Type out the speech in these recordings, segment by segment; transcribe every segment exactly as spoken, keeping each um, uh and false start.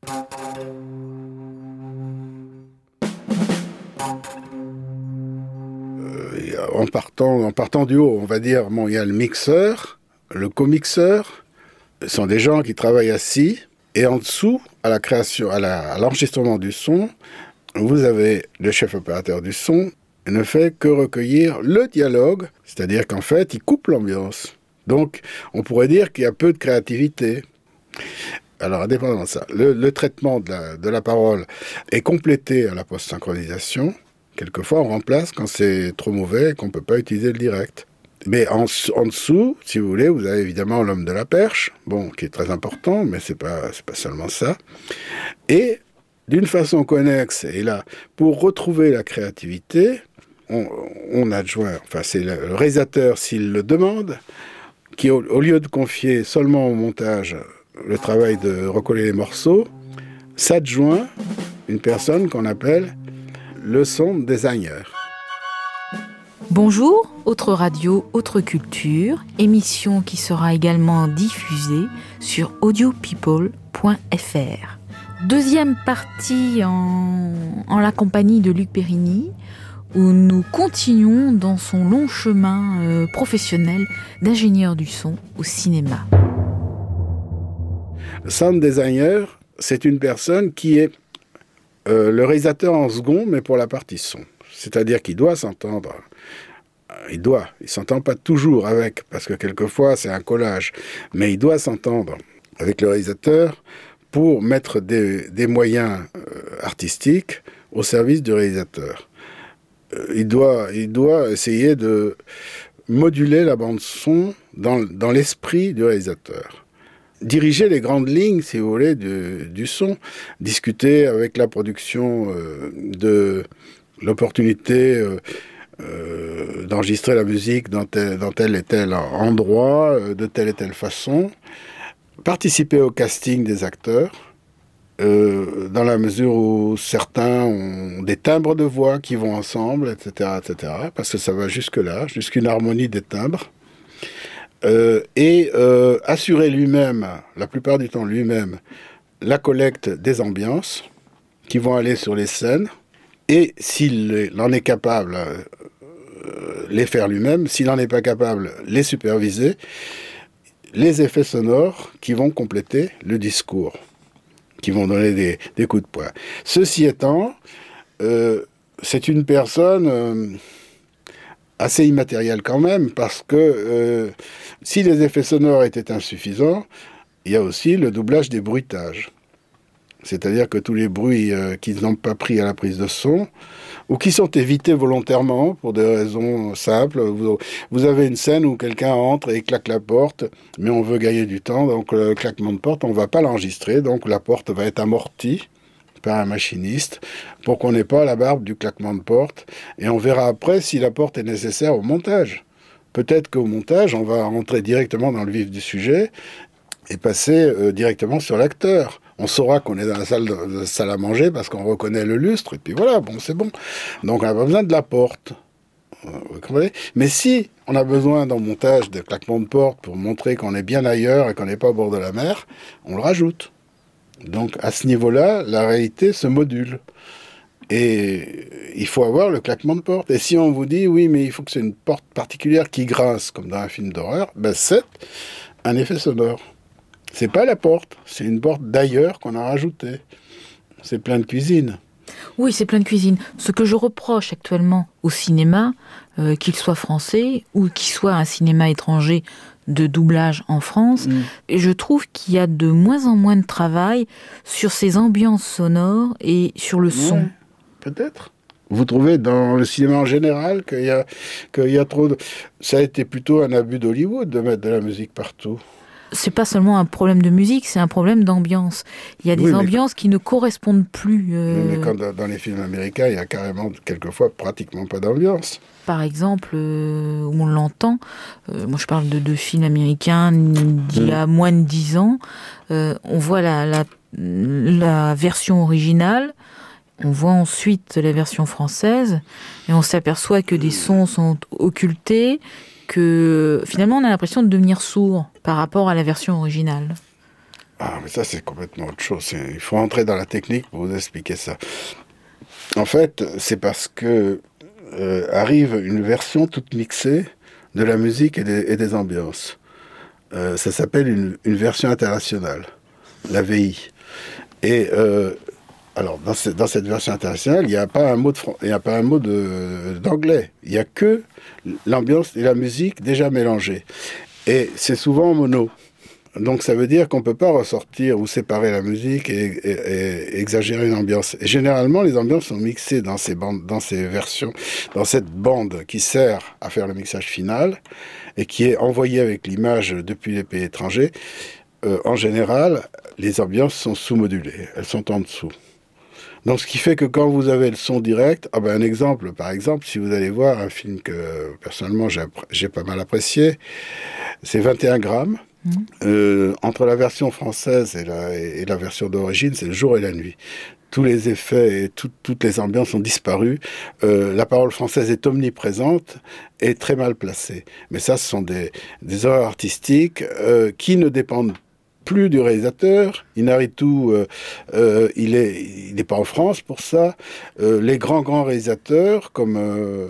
Euh, en, partant, en partant du haut, on va dire, bon, il y a le mixeur, le co-mixeur. Ce sont des gens qui travaillent assis. Et en dessous, à la création, à, la, à l'enregistrement du son, vous avez le chef opérateur du son. Il ne fait que recueillir le dialogue, c'est-à-dire qu'en fait, il coupe l'ambiance. Donc, on pourrait dire qu'il y a peu de créativité. Alors, indépendamment de ça, le, le traitement de la, de la parole est complété à la post-synchronisation. Quelquefois, on remplace quand c'est trop mauvais et qu'on ne peut pas utiliser le direct. Mais en, en dessous, si vous voulez, vous avez évidemment l'homme de la perche, bon, qui est très important, mais c'est pas, c'est pas seulement ça. Et d'une façon connexe, et là, pour retrouver la créativité, on, on adjoint, enfin c'est le, le réalisateur s'il le demande, qui au, au lieu de confier seulement au montage le travail de recoller les morceaux, s'adjoint une personne qu'on appelle le sound designer. Bonjour, Autre Radio, Autre Culture, émission qui sera également diffusée sur audio people point f r. Deuxième partie en, en la compagnie de Luc Périgny, où nous continuons dans son long chemin euh, professionnel d'ingénieur du son au cinéma. Le sound designer, c'est une personne qui est euh, le réalisateur en second, mais pour la partie son. C'est-à-dire qu'il doit s'entendre. Il doit. Il ne s'entend pas toujours avec, parce que quelquefois, c'est un collage. Mais il doit s'entendre avec le réalisateur pour mettre des, des moyens euh, artistiques au service du réalisateur. Euh, il doit, il doit essayer de moduler la bande-son dans, dans l'esprit du réalisateur. Diriger les grandes lignes, si vous voulez, du, du son. Discuter avec la production euh, de l'opportunité euh, euh, d'enregistrer la musique dans tel, dans tel et tel endroit, euh, de telle et telle façon. Participer au casting des acteurs, euh, dans la mesure où certains ont des timbres de voix qui vont ensemble, et cetera, et cetera, parce que ça va jusque-là, jusqu'une harmonie des timbres. Euh, et euh, assurer lui-même, la plupart du temps lui-même, la collecte des ambiances qui vont aller sur les scènes, et s'il en est capable, euh, les faire lui-même, s'il n'en est pas capable, les superviser, les effets sonores qui vont compléter le discours, qui vont donner des, des coups de poing. Ceci étant, euh, c'est une personne euh, assez immatérielle quand même, parce que euh, si les effets sonores étaient insuffisants, il y a aussi le doublage des bruitages. C'est-à-dire que tous les bruits euh, qu'ils n'ont pas pris à la prise de son, ou qui sont évités volontairement pour des raisons simples. Vous, vous avez une scène où quelqu'un entre et claque la porte, mais on veut gagner du temps, donc le claquement de porte, on ne va pas l'enregistrer, donc la porte va être amortie par un machiniste pour qu'on n'ait pas la barbe du claquement de porte. Et on verra après si la porte est nécessaire au montage. Peut-être qu'au montage, on va rentrer directement dans le vif du sujet et passer euh, directement sur l'acteur. On saura qu'on est dans la salle, de, la salle à manger parce qu'on reconnaît le lustre, et puis voilà, bon, c'est bon. Donc on n'a pas besoin de la porte. Vous comprenez ? Mais si on a besoin dans le montage de claquements de porte pour montrer qu'on est bien ailleurs et qu'on n'est pas au bord de la mer, on le rajoute. Donc à ce niveau-là, la réalité se module. Et il faut avoir le claquement de porte. Et si on vous dit, oui, mais il faut que c'est une porte particulière qui grince, comme dans un film d'horreur, ben c'est un effet sonore. C'est pas la porte, c'est une porte d'ailleurs qu'on a rajoutée. C'est plein de cuisine. Oui, c'est plein de cuisine. Ce que je reproche actuellement au cinéma, euh, qu'il soit français ou qu'il soit un cinéma étranger de doublage en France, mmh. et je trouve qu'il y a de moins en moins de travail sur ces ambiances sonores et sur le son. Ouais, peut-être. Vous trouvez dans le cinéma en général qu'il y a, qu'il y a trop de... Ça a été plutôt un abus d'Hollywood de mettre de la musique partout. C'est pas seulement un problème de musique, c'est un problème d'ambiance. Il y a des oui, ambiances quand... qui ne correspondent plus. Euh... Mais quand dans les films américains, il y a carrément, quelquefois, pratiquement pas d'ambiance. Par exemple, euh, où on l'entend, euh, moi je parle de deux films américains d'il y a mmh. moins de dix ans, euh, on voit la, la, la version originale, on voit ensuite la version française, et on s'aperçoit que des sons sont occultés, que finalement on a l'impression de devenir sourd par rapport à la version originale. Ah, mais ça, c'est complètement autre chose. C'est... Il faut entrer dans la technique pour vous expliquer ça. En fait, c'est parce que euh, arrive une version toute mixée de la musique et des, et des ambiances. Euh, ça s'appelle une, une version internationale, la V I. Et euh, alors, dans, ce, dans cette version internationale, il n'y a pas un mot, de, il n'y a pas un mot de, d'anglais. Il n'y a que l'ambiance et la musique déjà mélangées. Et c'est souvent en mono. Donc ça veut dire qu'on ne peut pas ressortir ou séparer la musique et, et, et exagérer une ambiance. Et généralement, les ambiances sont mixées dans ces bandes, dans ces versions, dans cette bande qui sert à faire le mixage final et qui est envoyée avec l'image depuis les pays étrangers. Euh, en général, les ambiances sont sous-modulées, elles sont en dessous. Donc, ce qui fait que quand vous avez le son direct, ah ben un exemple, par exemple, si vous allez voir un film que personnellement j'ai, j'ai pas mal apprécié, c'est vingt et un grammes. Mmh. Euh, entre la version française et la, et la version d'origine, c'est le jour et la nuit. Tous les effets et tout, toutes les ambiances ont disparu. Euh, la parole française est omniprésente et très mal placée. Mais ça, ce sont des, des erreurs artistiques euh, qui ne dépendent plus du réalisateur. Inarritu, euh, euh, il est, il n'est pas en France pour ça. Euh, les grands grands réalisateurs comme euh,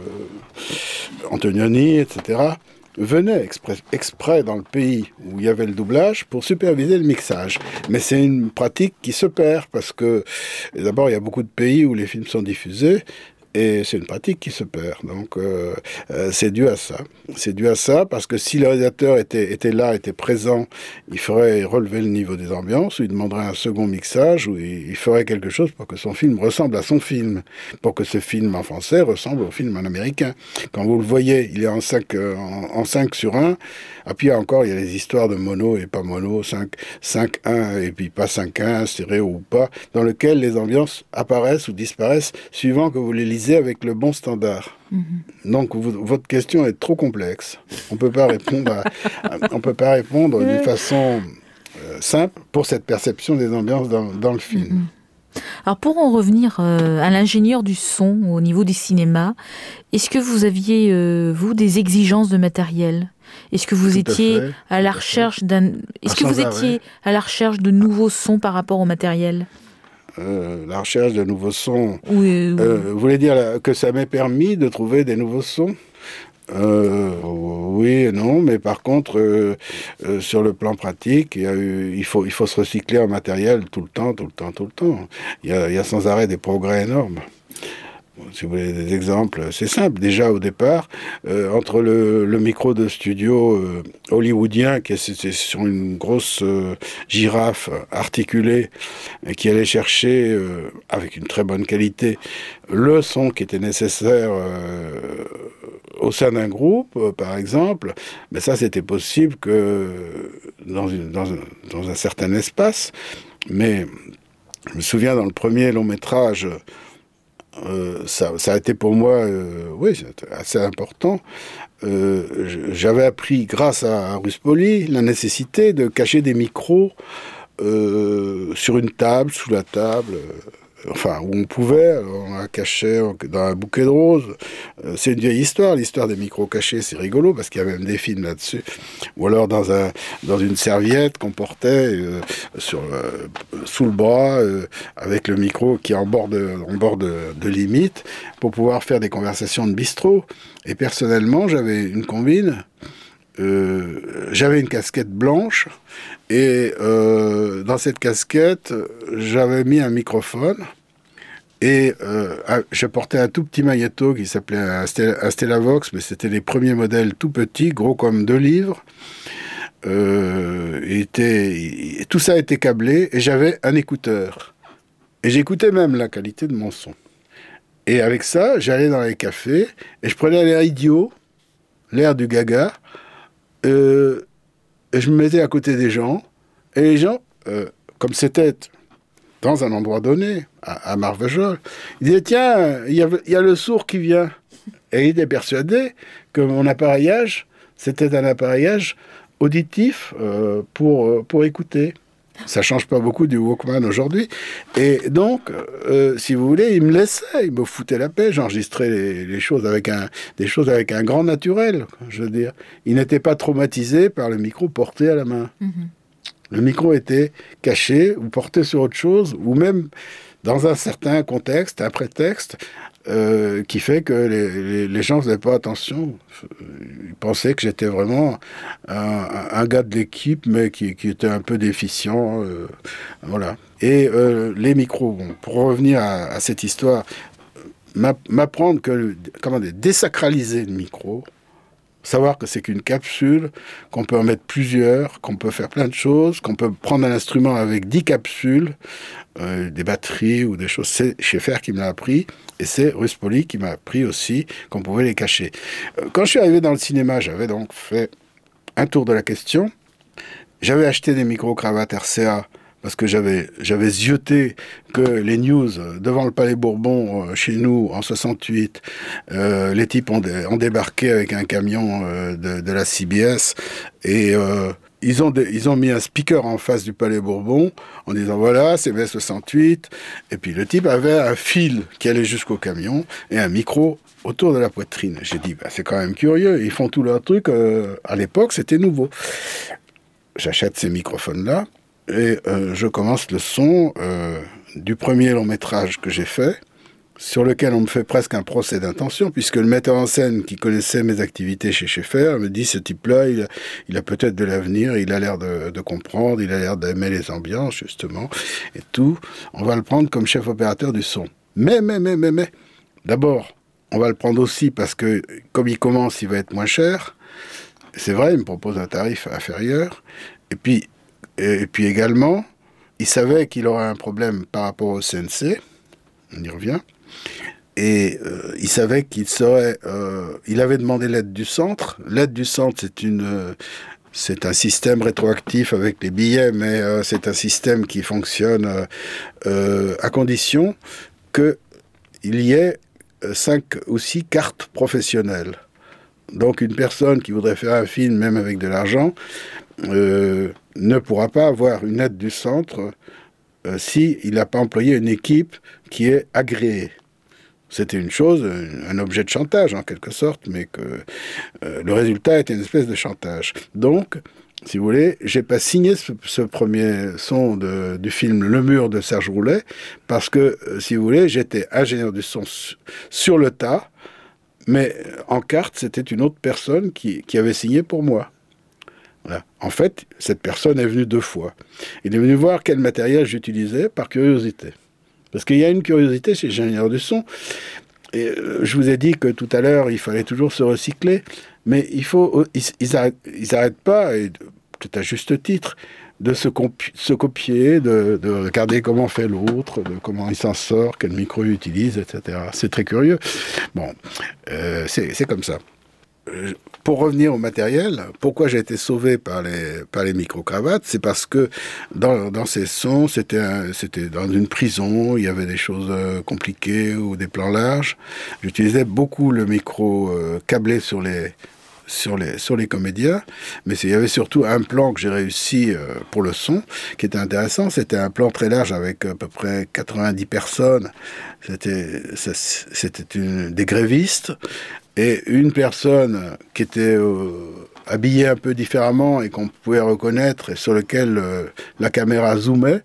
Antonioni, et cetera, venaient exprès, exprès dans le pays où il y avait le doublage pour superviser le mixage. Mais c'est une pratique qui se perd parce que d'abord il y a beaucoup de pays où les films sont diffusés. Et c'est une pratique qui se perd. Donc, euh, euh, c'est dû à ça. C'est dû à ça parce que si le réalisateur était, était là, était présent, il ferait relever le niveau des ambiances, ou il demanderait un second mixage, ou il, il ferait quelque chose pour que son film ressemble à son film, pour que ce film en français ressemble au film en américain. Quand vous le voyez, il est en cinq, euh, en, en cinq sur un. Et puis encore, il y a les histoires de mono et pas mono, cinq un et puis pas cinq un, stéréo ou pas, dans lequel les ambiances apparaissent ou disparaissent suivant que vous les lisez avec le bon standard. Mm-hmm. Donc vous, votre question est trop complexe. On peut pas répondre à, on peut pas répondre d'une façon euh, simple pour cette perception des ambiances dans, dans le film. Mm-hmm. Alors pour en revenir euh, à l'ingénieur du son au niveau du cinéma, est-ce que vous aviez, euh, vous, des exigences de matériel ? Est-ce que vous Tout étiez à, fait, à la recherche fait. d'un... Est-ce ah, que vous étiez arrêt. à la recherche de nouveaux sons par rapport au matériel ? Euh, la recherche de nouveaux sons. Oui, oui. Euh, vous voulez dire que ça m'ait permis de trouver des nouveaux sons ? euh, Oui et non, mais par contre, euh, euh, sur le plan pratique, il, y a eu, il, faut, il faut se recycler en matériel tout le temps, tout le temps, tout le temps. Il y a, il y a sans arrêt des progrès énormes. Si vous voulez des exemples, c'est simple. Déjà au départ, euh, entre le, le micro de studio euh, hollywoodien, qui était sur une grosse euh, girafe articulée, et qui allait chercher, euh, avec une très bonne qualité, le son qui était nécessaire euh, au sein d'un groupe, euh, par exemple, mais ça c'était possible que dans, une, dans, un, dans un certain espace. Mais je me souviens dans le premier long métrage, Euh, ça, ça a été pour moi, euh, oui, assez important. Euh, j'avais appris, grâce à Ruspoli, la nécessité de cacher des micros euh, sur une table, sous la table, euh, enfin, où on pouvait, on la cachait dans un bouquet de roses. Euh, c'est une vieille histoire, l'histoire des micros cachés, c'est rigolo, parce qu'il y a même des films là-dessus. Ou alors dans, un, dans une serviette qu'on portait euh, sur, euh, sous le bras, euh, avec le micro qui est en bord, de, en bord de, de limite, pour pouvoir faire des conversations de bistrot. Et personnellement, j'avais une combine, euh, j'avais une casquette blanche, et euh, dans cette casquette, j'avais mis un microphone, et euh, je portais un tout petit magnéto qui s'appelait un, Stella, un Stellavox, mais c'était les premiers modèles tout petits, gros comme deux livres. Euh, était, tout ça était câblé, et j'avais un écouteur. Et j'écoutais même la qualité de mon son. Et avec ça, j'allais dans les cafés, et je prenais l'air idiot, l'air du gaga, euh, et je me mettais à côté des gens, et les gens, euh, comme c'était dans un endroit donné, à, à Marvejols, ils disaient, tiens, il y, y a le sourd qui vient. Et il était persuadé que mon appareillage, c'était un appareillage auditif euh, pour, pour écouter. Ça ne change pas beaucoup du Walkman aujourd'hui. Et donc, euh, si vous voulez, il me laissait, il me foutait la paix. J'enregistrais les, les choses avec un, des choses avec un grand naturel, je veux dire. Il n'était pas traumatisé par le micro porté à la main. Mm-hmm. Le micro était caché ou porté sur autre chose, ou même dans un certain contexte, un prétexte, euh, qui fait que les, les, les gens ne faisaient pas attention. Ils pensaient que j'étais vraiment un, un gars de l'équipe, mais qui, qui était un peu déficient. Euh, voilà. Et euh, les micros, bon, pour revenir à, à cette histoire, m'apprendre que, comment dire, désacraliser le micro, savoir que c'est qu'une capsule, qu'on peut en mettre plusieurs, qu'on peut faire plein de choses, qu'on peut prendre un instrument avec dix capsules, euh, des batteries ou des choses. C'est Schaeffer qui me l'a appris, et c'est Ruspoli qui m'a appris aussi qu'on pouvait les cacher. Euh, quand je suis arrivé dans le cinéma, j'avais donc fait un tour de la question. J'avais acheté des micro-cravates R C A parce que j'avais, j'avais zioté que les news devant le Palais Bourbon, euh, chez nous, en soixante-huit, euh, les types ont, dé- ont débarqué avec un camion euh, de, de la C B S et euh, ils, ont dé- ils ont mis un speaker en face du Palais Bourbon en disant voilà, c'est mai soixante-huit. Et puis le type avait un fil qui allait jusqu'au camion et un micro autour de la poitrine. J'ai dit, bah, c'est quand même curieux, ils font tout leur truc. Euh, à l'époque, c'était nouveau. J'achète ces microphones-là. Et euh, je commence le son euh, du premier long métrage que j'ai fait, sur lequel on me fait presque un procès d'intention, puisque le metteur en scène qui connaissait mes activités chez Schaeffer me dit, ce type-là, il a, il a peut-être de l'avenir, il a l'air de, de comprendre, il a l'air d'aimer les ambiances, justement, et tout. On va le prendre comme chef opérateur du son. Mais, mais, mais, mais, mais, d'abord, on va le prendre aussi parce que, comme il commence, il va être moins cher. C'est vrai, il me propose un tarif inférieur. Et puis, Et puis également, il savait qu'il aurait un problème par rapport au C N C, on y revient, et euh, il savait qu'il serait, euh, il avait demandé l'aide du centre. L'aide du centre, c'est une, euh, c'est un système rétroactif avec les billets, mais euh, c'est un système qui fonctionne euh, euh, à condition qu'il y ait cinq ou six cartes professionnelles. Donc une personne qui voudrait faire un film, même avec de l'argent, euh, ne pourra pas avoir une aide du centre euh, s'il n'a pas employé une équipe qui est agréée. C'était une chose, un objet de chantage en quelque sorte, mais que euh, le résultat était une espèce de chantage. Donc, si vous voulez, j'ai pas signé ce, ce premier son de, du film Le Mur de Serge Roulet, parce que, euh, si vous voulez, j'étais ingénieur du son su, sur le tas, mais en carte, c'était une autre personne qui, qui avait signé pour moi. Voilà. En fait, cette personne est venue deux fois. Il est venu voir quel matériel j'utilisais par curiosité. Parce qu'il y a une curiosité chez les ingénieurs du son. Et euh, je vous ai dit que tout à l'heure, il fallait toujours se recycler. Mais il faut, ils, ils, arrêtent, ils arrêtent pas, et peut-être à juste titre, de se, compi- se copier, de, de regarder comment fait l'autre, de comment il s'en sort, quel micro il utilise, et cetera. C'est très curieux. Bon, euh, c'est, c'est comme ça. Pour revenir au matériel, pourquoi j'ai été sauvé par les, par les micro-cravates, c'est parce que dans, dans ces sons, c'était, un, c'était dans une prison, il y avait des choses euh, compliquées ou des plans larges. J'utilisais beaucoup le micro euh, câblé sur les, sur, les, sur les comédiens, mais il y avait surtout un plan que j'ai réussi euh, pour le son, qui était intéressant. C'était un plan très large avec à peu près quatre-vingt-dix personnes. C'était, c'était une, des grévistes. Et une personne qui était euh, habillée un peu différemment et qu'on pouvait reconnaître et sur lequel euh, la caméra zoomait,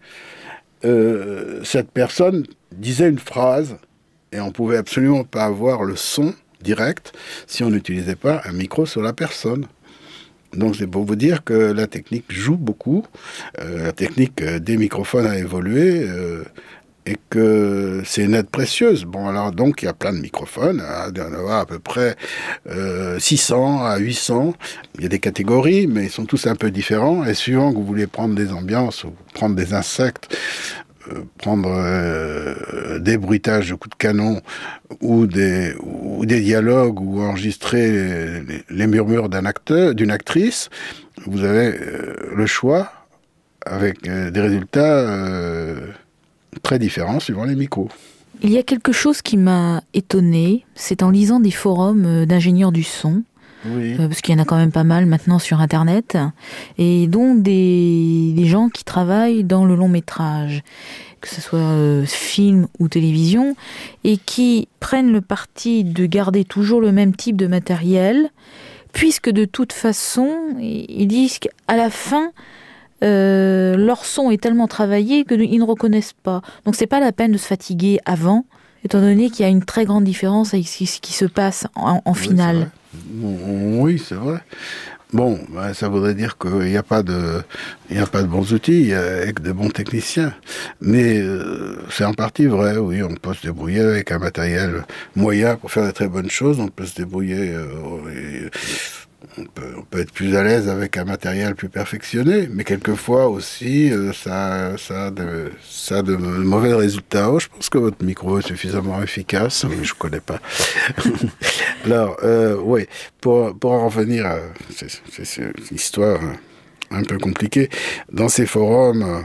euh, cette personne disait une phrase et on pouvait absolument pas avoir le son direct si on n'utilisait pas un micro sur la personne. Donc c'est pour vous dire que la technique joue beaucoup, euh, la technique des microphones a évolué, euh, et que c'est une aide précieuse. Bon, alors donc, il y a plein de microphones, hein, il y en a à peu près euh, six cents à huit cents. Il y a des catégories, mais ils sont tous un peu différents. Et suivant que vous voulez prendre des ambiances, ou prendre des insectes, euh, prendre euh, des bruitages de coups de canon, ou des, ou des dialogues, ou enregistrer les, les murmures d'un acteur, d'une actrice, vous avez euh, le choix avec euh, des résultats Euh, très différents suivant les micros. Il y a quelque chose qui m'a étonnée, c'est en lisant des forums d'ingénieurs du son, oui. euh, parce qu'il y en a quand même pas mal maintenant sur Internet, et dont des, des gens qui travaillent dans le long métrage, que ce soit euh, film ou télévision, et qui prennent le parti de garder toujours le même type de matériel, puisque de toute façon, ils disent qu'à la fin, euh, leur son est tellement travaillé qu'ils ne reconnaissent pas. Donc c'est pas la peine de se fatiguer avant, étant donné qu'il y a une très grande différence avec ce qui se passe en, en finale. Oui, c'est vrai. Oui, c'est vrai. Bon, ben, ça voudrait dire qu'il n'y a pas de, il n'y a pas de bons outils avec de bons techniciens. Mais euh, c'est en partie vrai, oui, on peut se débrouiller avec un matériel moyen pour faire de très bonnes choses, on peut se débrouiller, euh, et, on, peut, on peut être plus à l'aise avec un matériel plus perfectionné, mais quelquefois aussi, euh, ça, ça, a de, ça a de mauvais résultats. Oh, je pense que votre micro est suffisamment efficace, mais je ne connais pas. Alors, euh, oui, pour, pour en revenir à... C'est, c'est, c'est une histoire un peu compliquée. Dans ces forums... Euh,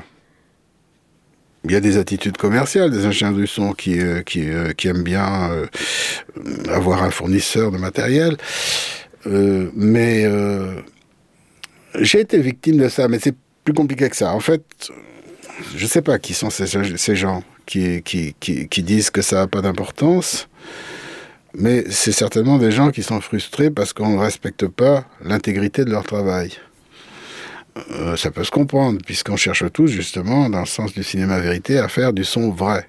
il y a des attitudes commerciales, des ingénieurs du son qui, euh, qui, euh, qui aiment bien euh, avoir un fournisseur de matériel. Euh, mais euh, j'ai été victime de ça, mais c'est plus compliqué que ça. En fait, je ne sais pas qui sont ces, ces gens qui, qui, qui, qui disent que ça n'a pas d'importance, mais c'est certainement des gens qui sont frustrés parce qu'on ne respecte pas l'intégrité de leur travail. Euh, ça peut se comprendre, puisqu'on cherche tous, justement, dans le sens du cinéma vérité, à faire du son vrai.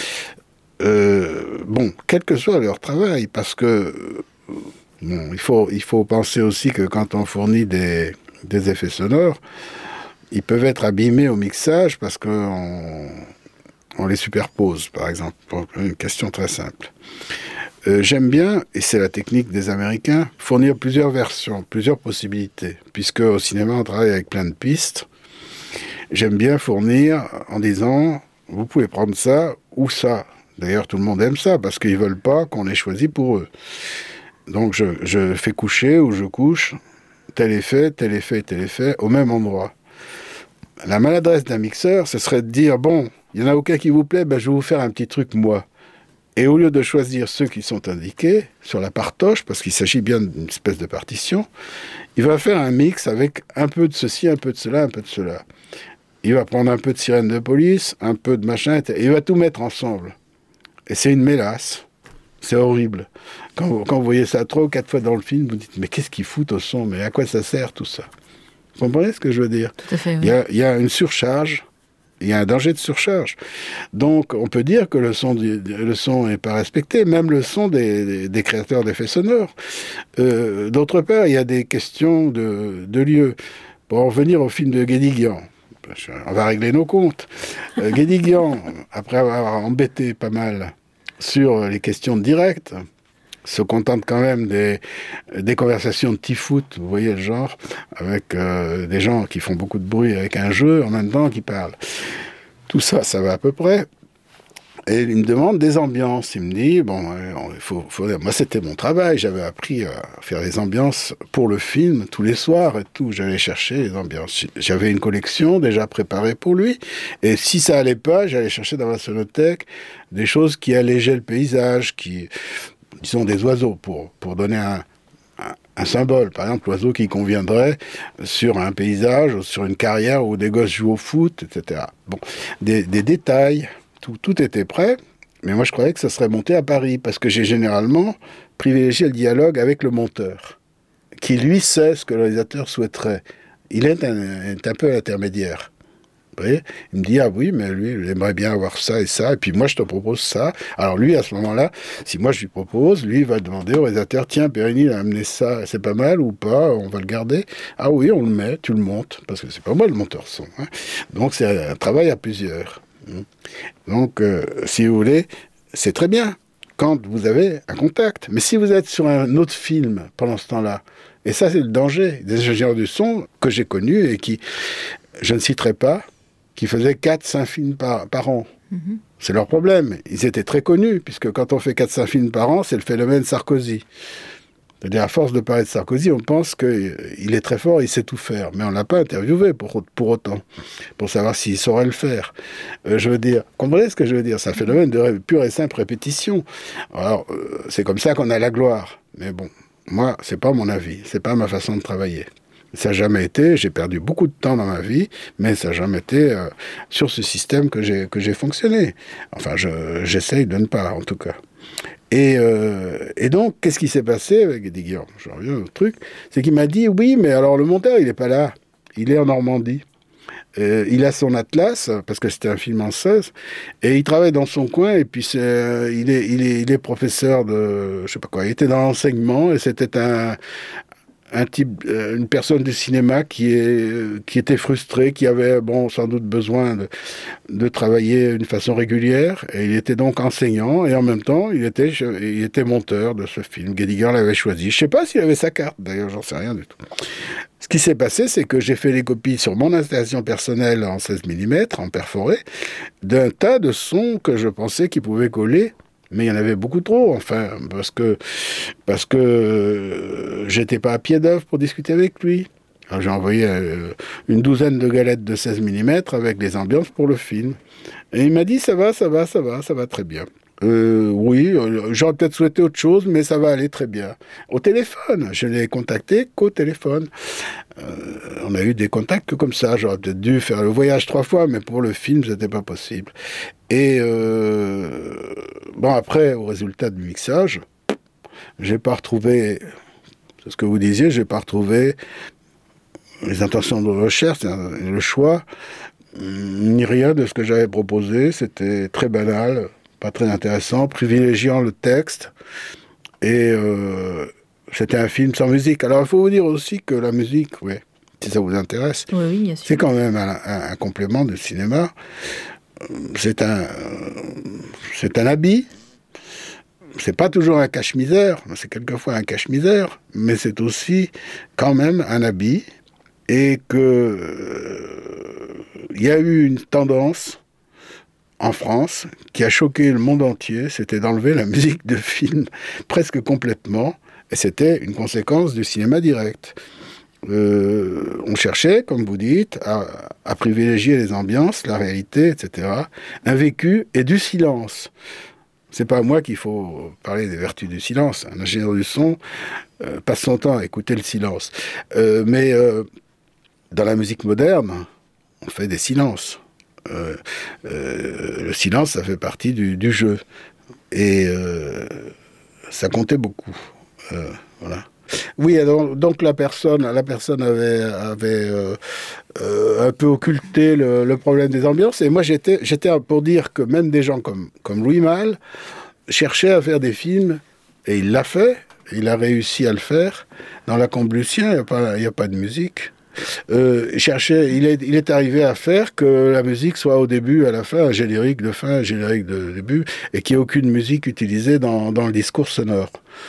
Euh, bon, quel que soit leur travail, parce que bon, il faut, il faut penser aussi que quand on fournit des, des effets sonores, ils peuvent être abîmés au mixage parce qu'on on les superpose, par exemple, pour une question très simple. Euh, j'aime bien, et c'est la technique des Américains, fournir plusieurs versions, plusieurs possibilités, puisque au cinéma on travaille avec plein de pistes. J'aime bien fournir en disant, vous pouvez prendre ça ou ça. D'ailleurs, tout le monde aime ça, parce qu'ils veulent pas qu'on ait choisi pour eux. Donc je, je fais coucher ou je couche tel effet, tel effet, tel effet, au même endroit. La maladresse d'un mixeur, ce serait de dire, bon, il n'y en a aucun qui vous plaît, ben je vais vous faire un petit truc moi. Et au lieu de choisir ceux qui sont indiqués sur la partoche, parce qu'il s'agit bien d'une espèce de partition, il va faire un mix avec un peu de ceci, un peu de cela, un peu de cela. Il va prendre un peu de sirène de police, un peu de machin, et il va tout mettre ensemble. Et c'est une mélasse. C'est horrible. Quand vous, quand vous voyez ça trois ou quatre fois dans le film, vous dites, mais qu'est-ce qu'ils foutent au son? Mais à quoi ça sert tout ça? Vous comprenez ce que je veux dire? Tout à fait, oui. Il y a, il y a une surcharge. Il y a un danger de surcharge. Donc, on peut dire que le son du, le son n'est pas respecté, même le son des, des, des créateurs d'effets sonores. Euh, d'autre part, il y a des questions de, de lieu. Pour en revenir au film de Guédiguian, on va régler nos comptes. Euh, Guédiguian, après avoir embêté pas mal sur les questions de direct, se contente quand même des, des conversations de petit foot, vous voyez le genre, avec euh, des gens qui font beaucoup de bruit avec un jeu en même temps qui parlent. Tout ça, ça va à peu près. Et il me demande des ambiances. Il me dit, bon, il faut, faut... moi c'était mon travail, j'avais appris à faire des ambiances pour le film tous les soirs et tout. J'allais chercher les ambiances. J'avais une collection déjà préparée pour lui. Et si ça allait pas, j'allais chercher dans ma sonothèque des choses qui allégeaient le paysage, qui... disons des oiseaux, pour, pour donner un, un, un symbole. Par exemple, l'oiseau qui conviendrait sur un paysage, ou sur une carrière où des gosses jouent au foot, et cetera. Bon, des, des détails, tout, tout était prêt, mais moi je croyais que ça serait monté à Paris, parce que j'ai généralement privilégié le dialogue avec le monteur, qui lui sait ce que le réalisateur souhaiterait. Il est un, est un peu l'intermédiaire. Vous voyez, il me dit, ah oui, mais lui, il aimerait bien avoir ça et ça, et puis moi, je te propose ça. Alors lui, à ce moment-là, si moi, je lui propose, lui, il va demander au réalisateur, tiens, Périgny, il a amené ça, c'est pas mal ou pas, on va le garder. Ah oui, on le met, tu le montes, parce que c'est pas moi le monteur son. Hein. Donc, c'est un travail à plusieurs. Donc, euh, si vous voulez, c'est très bien quand vous avez un contact. Mais si vous êtes sur un autre film pendant ce temps-là, et ça, c'est le danger des ingénieurs du son que j'ai connus et qui, je ne citerai pas, qui faisaient quatre cinq films par, par an. Mm-hmm. C'est leur problème. Ils étaient très connus, puisque quand on fait quatre cinq films par an, c'est le phénomène Sarkozy. C'est-à-dire, à force de parler de Sarkozy, on pense qu'il est très fort, il sait tout faire. Mais on ne l'a pas interviewé pour, pour autant, pour savoir s'il saurait le faire. Euh, je veux dire, comprenez ce que je veux dire? C'est un phénomène de ré, pure et simple répétition. Alors, euh, c'est comme ça qu'on a la gloire. Mais bon, moi, c'est pas mon avis, c'est pas ma façon de travailler. Ça n'a jamais été, j'ai perdu beaucoup de temps dans ma vie, mais ça n'a jamais été euh, sur ce système que j'ai, que j'ai fonctionné. Enfin, je, j'essaye de ne pas, en tout cas. Et, euh, et donc, qu'est-ce qui s'est passé avec Guédiguian? Je reviens au truc. C'est qu'il m'a dit, oui, mais alors le monteur, il n'est pas là. Il est en Normandie. Euh, il a son atlas, parce que c'était un film en seize, et il travaille dans son coin, et puis c'est, euh, il, est, il, est, il est professeur de, je sais pas quoi, il était dans l'enseignement, et c'était un, un type, euh, une personne du cinéma qui, est, qui était frustrée, qui avait, bon, sans doute besoin de, de travailler d'une façon régulière, et il était donc enseignant, et en même temps, il était, il était monteur de ce film. Guédiguian l'avait choisi. Je sais pas s'il avait sa carte, d'ailleurs, j'en sais rien du tout. Ce qui s'est passé, c'est que j'ai fait les copies sur mon installation personnelle en seize millimètres, en perforé, d'un tas de sons que je pensais qu'ils pouvaient coller, mais il y en avait beaucoup trop, enfin, parce que, parce que euh, j'étais pas à pied d'œuvre pour discuter avec lui. Alors j'ai envoyé euh, une douzaine de galettes de seize millimètres avec les ambiances pour le film. Et il m'a dit, ça va, ça va, ça va, ça va très bien. Euh, oui, euh, j'aurais peut-être souhaité autre chose, mais ça va aller très bien. Au téléphone, je l'ai contacté qu'au téléphone. Euh, on a eu des contacts comme ça. J'aurais peut-être dû faire le voyage trois fois, mais pour le film, c'était pas possible. Et euh, bon, après, au résultat du mixage, j'ai pas retrouvé, c'est ce que vous disiez, j'ai pas retrouvé les intentions de recherche, le choix, ni rien de ce que j'avais proposé. C'était très banal. Pas très intéressant, privilégiant le texte, et euh, c'était un film sans musique. Alors il faut vous dire aussi que la musique, ouais, si ça vous intéresse, oui, oui, bien sûr. C'est quand même un, un, un complément du cinéma. C'est un, c'est un habit. C'est pas toujours un cache-misère, c'est quelquefois un cache-misère, mais c'est aussi quand même un habit, et que euh, il y a eu une tendance en France, qui a choqué le monde entier, c'était d'enlever la musique de film presque complètement, et c'était une conséquence du cinéma direct. Euh, on cherchait, comme vous dites, à, à privilégier les ambiances, la réalité, et cetera, un vécu et du silence. C'est pas à moi qu'il faut parler des vertus du silence. Un ingénieur du son euh, passe son temps à écouter le silence. Euh, mais euh, dans la musique moderne, on fait des silences. Euh, euh, le silence, ça fait partie du, du jeu. Et euh, ça comptait beaucoup. Euh, voilà. Oui, alors, donc la personne, la personne avait, avait euh, euh, un peu occulté le, le problème des ambiances. Et moi, j'étais, j'étais pour dire que même des gens comme, comme Louis Malle cherchaient à faire des films, et il l'a fait, il a réussi à le faire. Dans La Combe Lucien, il n'y a pas, il n'y a pas de musique. Euh, cherchait, il est, il est arrivé à faire que la musique soit au début, à la fin, un générique de fin, un générique de début, et qu'il n'y ait aucune musique utilisée dans, dans le discours sonore.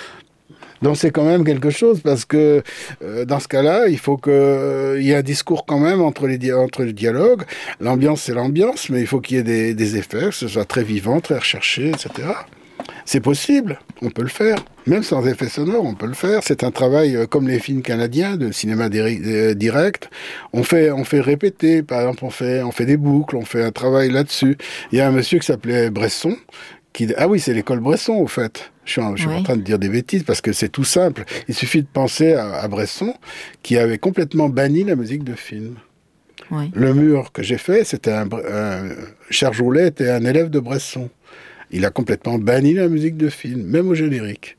Donc c'est quand même quelque chose, parce que euh, dans ce cas-là, il faut qu'il euh, y ait un discours quand même entre les, di- entre les dialogues. L'ambiance, c'est l'ambiance, mais il faut qu'il y ait des, des effets, que ce soit très vivant, très recherché, et cetera. C'est possible, on peut le faire. Même sans effet sonore, on peut le faire. C'est un travail euh, comme les films canadiens de cinéma di- euh, direct. On fait, on fait répéter, par exemple, on fait, on fait des boucles, on fait un travail là-dessus. Il y a un monsieur qui s'appelait Bresson, qui... Ah oui, c'est l'école Bresson, au fait. Je suis, en, je suis ouais. en train de dire des bêtises, parce que c'est tout simple. Il suffit de penser à, à Bresson, qui avait complètement banni la musique de film. Oui. Le mur que j'ai fait, c'était un... un Cher Joulet était un élève de Bresson. Il a complètement banni la musique de film, même au générique,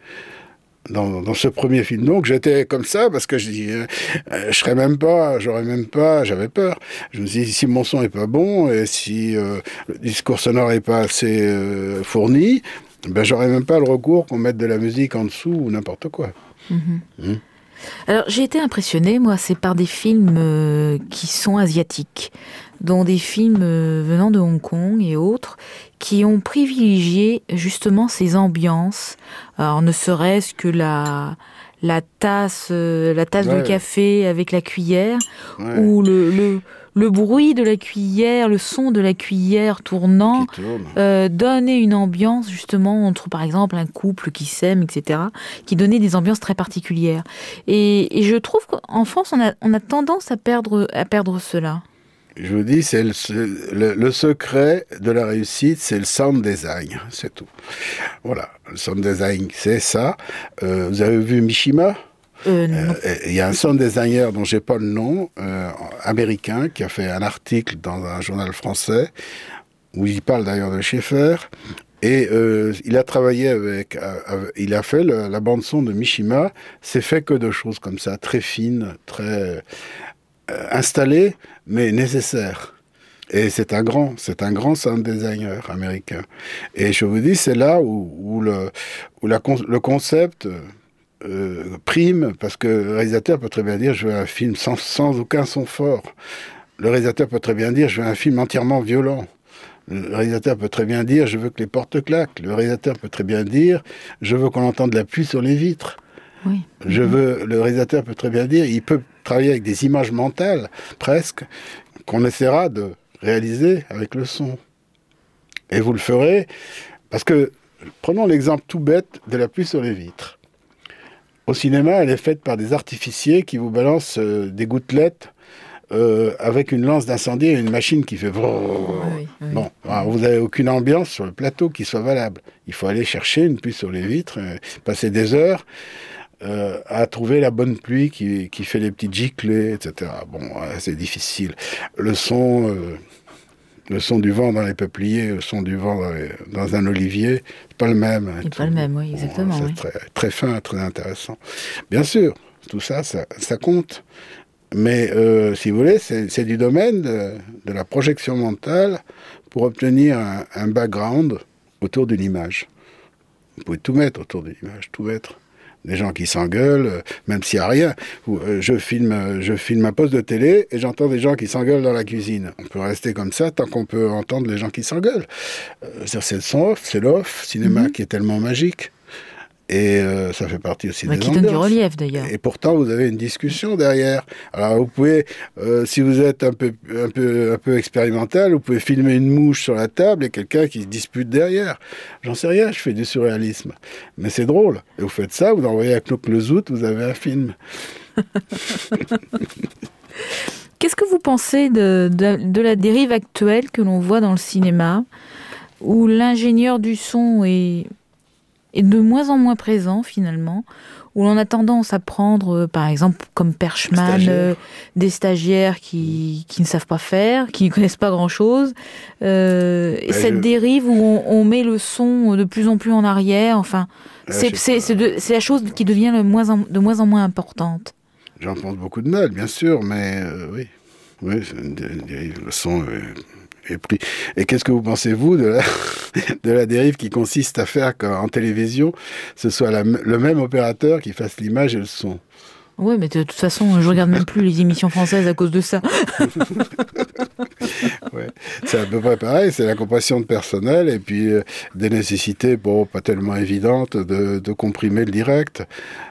dans, dans ce premier film. Donc j'étais comme ça, parce que je dis, euh, je serais même pas, j'aurais même pas, j'avais peur. Je me suis dit, si mon son est pas bon, et si euh, le discours sonore est pas assez euh, fourni, ben j'aurais même pas le recours qu'on mette de la musique en dessous ou n'importe quoi. Mmh. Mmh. Alors j'ai été impressionnée, moi, c'est par des films euh, qui sont asiatiques, dont des films euh, venant de Hong Kong et autres, qui ont privilégié justement ces ambiances. Alors ne serait-ce que la la tasse, euh, la tasse ouais. de café avec la cuillère, ouais. ou le, le le bruit de la cuillère, le son de la cuillère tournant, euh, donnait une ambiance justement entre, par exemple, un couple qui s'aime, et cetera, qui donnait des ambiances très particulières. Et, et je trouve qu'en France, on a, on a tendance à perdre, à perdre cela. Je vous dis, c'est le, le, le secret de la réussite, c'est le sound design, c'est tout. Voilà, le sound design, c'est ça. Euh, vous avez vu Mishima ? Il euh, euh, y a un sound designer dont j'ai pas le nom, euh, américain, qui a fait un article dans un journal français, où il parle d'ailleurs de Schaeffer, et euh, il a travaillé avec, euh, avec il a fait le, la bande son de Mishima. C'est fait que de choses comme ça, très fines, très euh, installé, mais nécessaire. Et c'est un grand, c'est un grand sound designer américain. Et je vous dis, c'est là où, où, le, où la, le concept euh, prime, parce que le réalisateur peut très bien dire, je veux un film sans, sans aucun son fort. Le réalisateur peut très bien dire, je veux un film entièrement violent. Le réalisateur peut très bien dire, je veux que les portes claquent. Le réalisateur peut très bien dire, je veux qu'on entende la pluie sur les vitres. Oui. Je veux, le réalisateur peut très bien dire, il peut travailler avec des images mentales, presque, qu'on essaiera de réaliser avec le son. Et vous le ferez, parce que, prenons l'exemple tout bête de la pluie sur les vitres. Au cinéma, elle est faite par des artificiers qui vous balancent euh, des gouttelettes euh, avec une lance d'incendie et une machine qui fait... Oui, oui. Bon, alors vous n'avez aucune ambiance sur le plateau qui soit valable. Il faut aller chercher une pluie sur les vitres, euh, passer des heures euh, à trouver la bonne pluie qui, qui fait les petites giclées, et cetera. Bon, euh, c'est difficile. Le son... Euh, Le son du vent dans les peupliers, le son du vent dans, les, dans un olivier, c'est pas le même. C'est pas le même, oui, exactement. Bon, c'est oui. très, très fin, très intéressant. Bien sûr, tout ça, ça, ça compte. Mais euh, si vous voulez, c'est, c'est du domaine de, de la projection mentale pour obtenir un, un background autour d'une image. Vous pouvez tout mettre autour d'une image, tout mettre. Des gens qui s'engueulent, euh, même s'il n'y a rien. Euh, je filme, euh, je filme un poste de télé et j'entends des gens qui s'engueulent dans la cuisine. On peut rester comme ça tant qu'on peut entendre les gens qui s'engueulent. Euh, c'est le son off, c'est l'off, cinéma mm-hmm. qui est tellement magique. Et euh, ça fait partie aussi ouais, des qui ambiances. donne du relief d'ailleurs. Et pourtant, vous avez une discussion derrière. Alors, vous pouvez, euh, si vous êtes un peu, un peu, un peu expérimental, vous pouvez filmer une mouche sur la table et quelqu'un qui se dispute derrière. J'en sais rien, je fais du surréalisme. Mais c'est drôle. Et vous faites ça, vous envoyez à Claude Lezout, vous avez un film. Qu'est-ce que vous pensez de, de, de la dérive actuelle que l'on voit dans le cinéma, où l'ingénieur du son est... est de moins en moins présent finalement, où l'on a tendance à prendre, euh, par exemple, comme Perchman, euh, des stagiaires qui, qui ne savent pas faire, qui ne connaissent pas grand-chose. Euh, et cette je... dérive où on, on met le son de plus en plus en arrière, enfin, ah, c'est, c'est, c'est, de, c'est la chose qui devient le moins en, de moins en moins importante. J'en pense beaucoup de mal, bien sûr, mais euh, oui, oui, c'est une dérive, le son... Euh... Et, pris. Et qu'est-ce que vous pensez, vous, de la, de la dérive qui consiste à faire qu'en télévision, ce soit la, le même opérateur qui fasse l'image et le son? Oui, mais de toute façon, je regarde même plus les émissions françaises à cause de ça. Ouais, c'est à peu près pareil, c'est la compression de personnel et puis euh, des nécessités, bon, pas tellement évidentes, de, de comprimer le direct.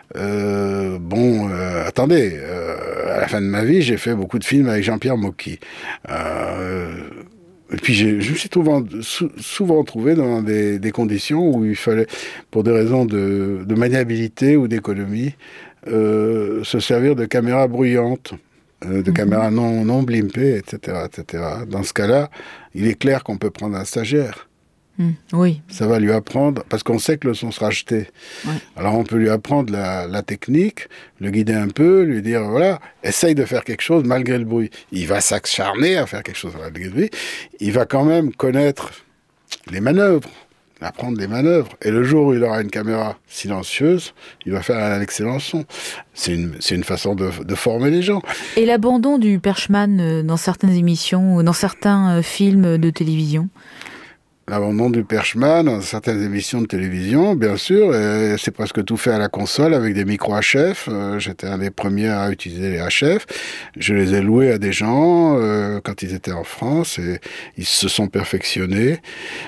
Euh, bon, euh, attendez, euh, à la fin de ma vie, j'ai fait beaucoup de films avec Jean-Pierre Mocky. Euh, Et puis j'ai, je me suis souvent, souvent trouvé dans des, des conditions où il fallait, pour des raisons de, de maniabilité ou d'économie, euh, se servir de caméras bruyantes, euh, de mmh. caméras non, non blimpées, et cetera, et cetera. Dans ce cas-là, il est clair qu'on peut prendre un stagiaire. Mmh, oui. Ça va lui apprendre, parce qu'on sait que le son sera jeté. Ouais. Alors on peut lui apprendre la, la technique, le guider un peu, lui dire, voilà, essaye de faire quelque chose malgré le bruit. Il va s'acharner à faire quelque chose malgré le bruit. Il va quand même connaître les manœuvres, apprendre les manœuvres. Et le jour où il aura une caméra silencieuse, il va faire un excellent son. C'est une, c'est une façon de, de former les gens. Et l'abandon du Perchman dans certaines émissions, ou dans certains films de télévision ? L'abandon du Perchman dans certaines émissions de télévision, bien sûr, et c'est presque tout fait à la console avec des micros H F. Euh, j'étais un des premiers à utiliser les H F. Je les ai loués à des gens euh, quand ils étaient en France et ils se sont perfectionnés.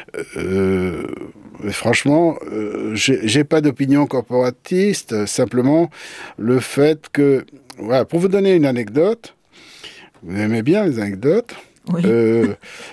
Euh, franchement, euh, j'ai, j'ai pas d'opinion corporatiste, simplement le fait que... Voilà, pour vous donner une anecdote, vous aimez bien les anecdotes. Oui. Euh,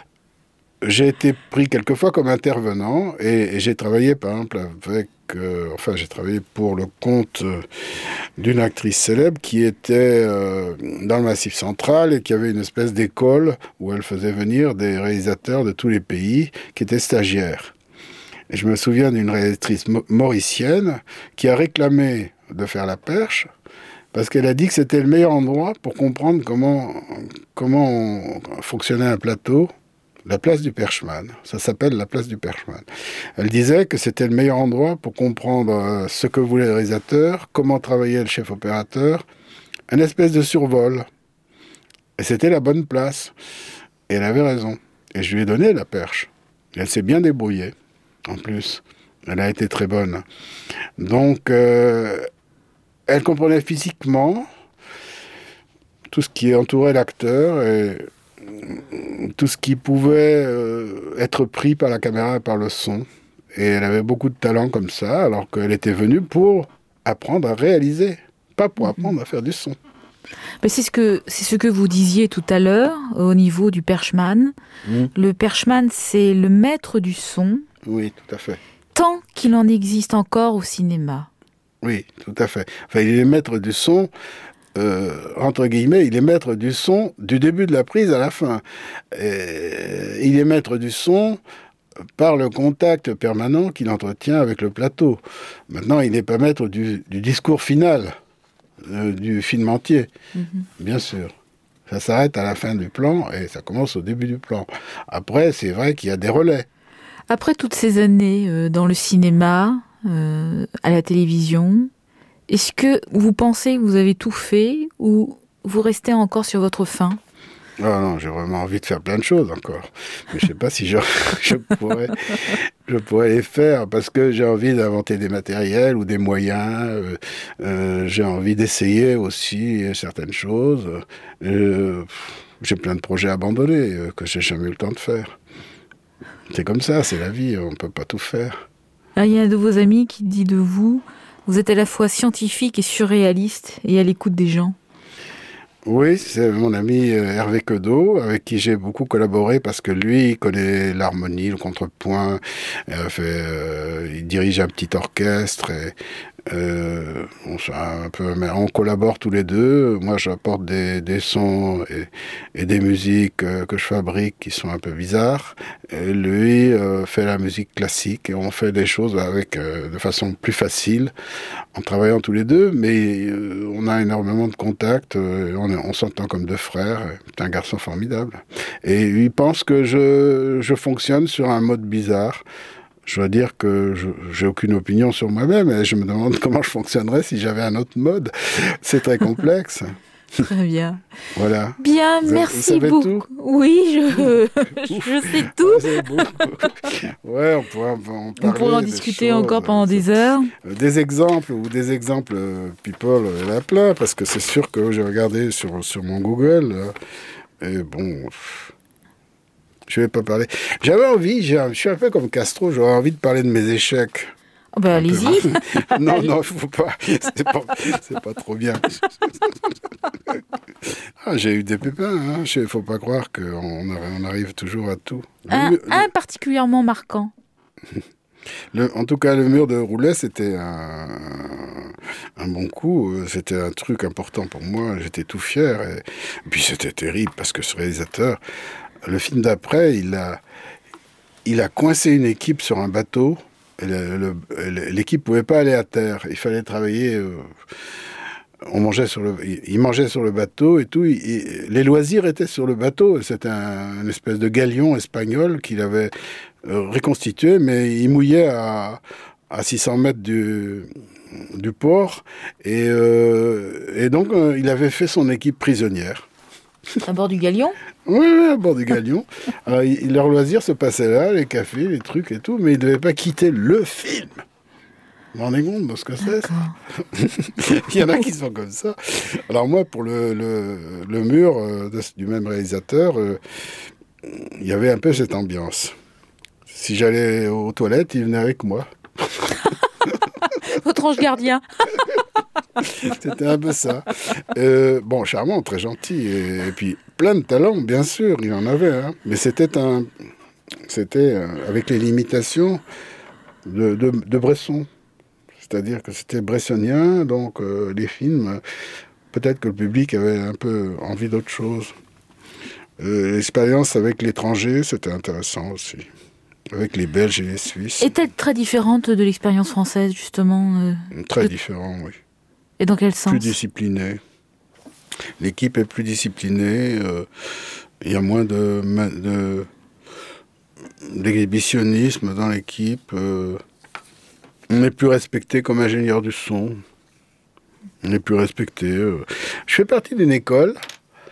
J'ai été pris quelquefois comme intervenant et, et j'ai travaillé par exemple avec, euh, enfin j'ai travaillé pour le compte euh, d'une actrice célèbre qui était euh, dans le Massif Central et qui avait une espèce d'école où elle faisait venir des réalisateurs de tous les pays qui étaient stagiaires. Et je me souviens d'une réalisatrice mauricienne qui a réclamé de faire la perche parce qu'elle a dit que c'était le meilleur endroit pour comprendre comment, comment fonctionnait un plateau. La place du Perchman, ça s'appelle la place du Perchman. Elle disait que c'était le meilleur endroit pour comprendre ce que voulait le réalisateur, comment travaillait le chef opérateur, un espèce de survol. Et c'était la bonne place. Et elle avait raison. Et je lui ai donné la perche. Et elle s'est bien débrouillée, en plus. Elle a été très bonne. Donc, euh, elle comprenait physiquement tout ce qui entourait l'acteur et tout ce qui pouvait euh, être pris par la caméra et par le son. Et elle avait beaucoup de talent comme ça, alors qu'elle était venue pour apprendre à réaliser, pas pour apprendre à faire du son. Mais c'est ce que c'est ce que vous disiez tout à l'heure au niveau du perchman. Mmh. Le perchman, c'est le maître du son. Oui, tout à fait. Tant qu'il en existe encore au cinéma. Oui, tout à fait. Enfin, il est maître du son, euh, entre guillemets, il est maître du son du début de la prise à la fin. Et il est maître du son par le contact permanent qu'il entretient avec le plateau. Maintenant, il n'est pas maître du, du discours final. Euh, du film entier, mmh. bien sûr. Ça s'arrête à la fin du plan et ça commence au début du plan. Après, c'est vrai qu'il y a des relais. Après toutes ces années euh, dans le cinéma, euh, à la télévision, est-ce que vous pensez que vous avez tout fait ou vous restez encore sur votre faim ? Ah non, j'ai vraiment envie de faire plein de choses encore. Mais je ne sais pas si je, je, pourrais, je pourrais les faire parce que j'ai envie d'inventer des matériels ou des moyens. Euh, euh, j'ai envie d'essayer aussi certaines choses. Euh, j'ai plein de projets abandonnés euh, que j'ai jamais eu le temps de faire. C'est comme ça, c'est la vie, on ne peut pas tout faire. Alors, il y a un de vos amis qui dit de vous, vous êtes à la fois scientifique et surréaliste et à l'écoute des gens. Oui, c'est mon ami Hervé Queudot, avec qui j'ai beaucoup collaboré parce que lui, il connaît l'harmonie, le contrepoint, il, fait, euh, il dirige un petit orchestre et euh, on, un peu, mais on collabore tous les deux. Moi, j'apporte des, des sons et, et des musiques euh, que je fabrique qui sont un peu bizarres. Et lui euh, fait la musique classique et on fait des choses avec euh, de façon plus facile en travaillant tous les deux, mais euh, on a énormément de contacts, euh, on, on s'entend comme deux frères, c'est un garçon formidable. Et il pense que je, je fonctionne sur un mode bizarre. Je dois dire que je j'ai aucune opinion sur moi-même et je me demande comment je fonctionnerais si j'avais un autre mode. C'est très complexe. Très bien. Voilà. Bien, vous merci beaucoup. Tout oui, je, je sais tout. Ouais, on pourrait en parler. On pourrait en discuter choses, encore pendant des heures. Des exemples ou des exemples people, il y en a plein parce que c'est sûr que j'ai regardé sur sur mon Google et bon. Je ne vais pas parler. J'avais envie, je suis un peu comme Castro, j'aurais envie de parler de mes échecs. Oh ben allez-y. non, non, il ne faut pas. C'est pas, c'est pas trop bien. ah, j'ai eu des pépins. Il hein. ne faut pas croire qu'on on arrive toujours à tout. Un, le, un le... particulièrement marquant. Le, en tout cas, le mur de Roulet, c'était un, un bon coup. C'était un truc important pour moi. J'étais tout fier. Et, et puis c'était terrible parce que ce réalisateur... Le film d'après, il a, il a coincé une équipe sur un bateau. Et le, le, l'équipe ne pouvait pas aller à terre. Il fallait travailler. Euh, on mangeait sur le, il mangeait sur le bateau et tout. Il, il, les loisirs étaient sur le bateau. C'était un, une espèce de galion espagnol qu'il avait euh, reconstitué, mais il mouillait à, à six cents mètres du, du port. Et, euh, et donc, euh, il avait fait son équipe prisonnière. À bord du galion ? Oui, oui, à bord du galion. Alors, il, leur loisir se passait là, les cafés, les trucs et tout, mais ils ne devaient pas quitter le film. Vous vous rendez compte de ce que c'est, ça ? Il y en a qui sont comme ça. Alors moi, pour le, le, le mur euh, de, du même réalisateur, euh, il y avait un peu cette ambiance. Si j'allais aux toilettes, il venait avec moi. Votre ange gardien. C'était un peu ça. Euh, bon, charmant, très gentil. Et, et puis, plein de talent, bien sûr, il en avait. Hein. Mais c'était un... C'était euh, avec les limitations de, de, de Bresson. C'est-à-dire que c'était bressonien, donc euh, les films, peut-être que le public avait un peu envie d'autre chose. Euh, l'expérience avec l'étranger, c'était intéressant aussi. Avec les Belges et les Suisses. Est-elle très différente de l'expérience française, justement euh, Très de... différent, oui. Et dans quel sens ? Plus disciplinée. L'équipe est plus disciplinée. Euh, il y a moins de, de d'exhibitionnisme dans l'équipe. Euh, on est plus respecté comme ingénieur du son. On est plus respecté. Euh. Je fais partie d'une école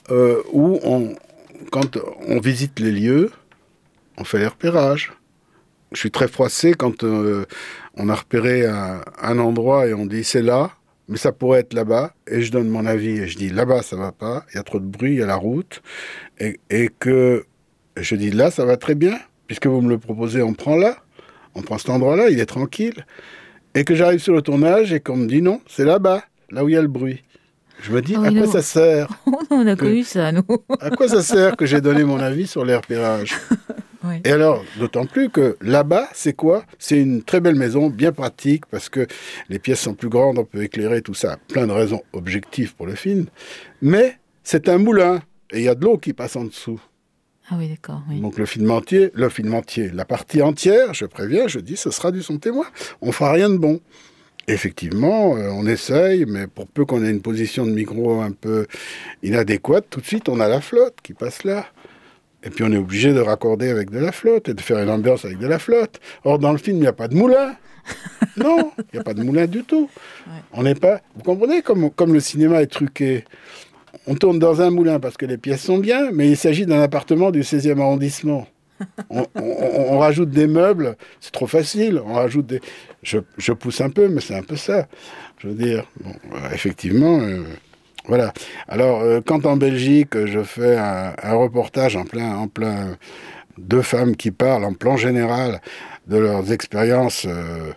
euh, où, on, quand on visite les lieux, on fait les repérages. Je suis très froissé quand euh, on a repéré un, un endroit et on dit c'est là, mais ça pourrait être là-bas, et je donne mon avis et je dis là-bas ça va pas, il y a trop de bruit, il y a la route, et, et que je dis là ça va très bien, puisque vous me le proposez, on prend là, on prend cet endroit-là, il est tranquille, et que j'arrive sur le tournage et qu'on me dit non, c'est là-bas, là où il y a le bruit. Je me dis, Ah oui, à quoi non. ça sert On a que- connu ça, nous. À quoi ça sert que j'ai donné mon avis sur les repérages? Oui. Et alors, d'autant plus que là-bas, c'est quoi? C'est une très belle maison, bien pratique, parce que les pièces sont plus grandes, on peut éclairer tout ça. Plein de raisons objectives pour le film. Mais c'est un moulin, et il y a de l'eau qui passe en dessous. Ah oui, d'accord. Oui. Donc le film entier, le film entier, la partie entière, je préviens, je dis, ce sera du son témoin. On fera rien de bon. Effectivement, euh, on essaye, mais pour peu qu'on ait une position de micro un peu inadéquate, tout de suite, on a la flotte qui passe là. Et puis on est obligé de raccorder avec de la flotte et de faire une ambiance avec de la flotte. Or, dans le film, il n'y a pas de moulin. Non, il n'y a pas de moulin du tout. Ouais. On n'est pas... Vous comprenez comme, comme le cinéma est truqué. On tourne dans un moulin parce que les pièces sont bien, mais il s'agit d'un appartement du seizième arrondissement. On, on, on rajoute des meubles, c'est trop facile. On rajoute des... Je, je pousse un peu, mais c'est un peu ça. Je veux dire, bon, voilà, effectivement... Euh, Voilà. Alors, euh, quand en Belgique, je fais un, un reportage en plein, en plein, deux femmes qui parlent en plan général de leurs expériences euh,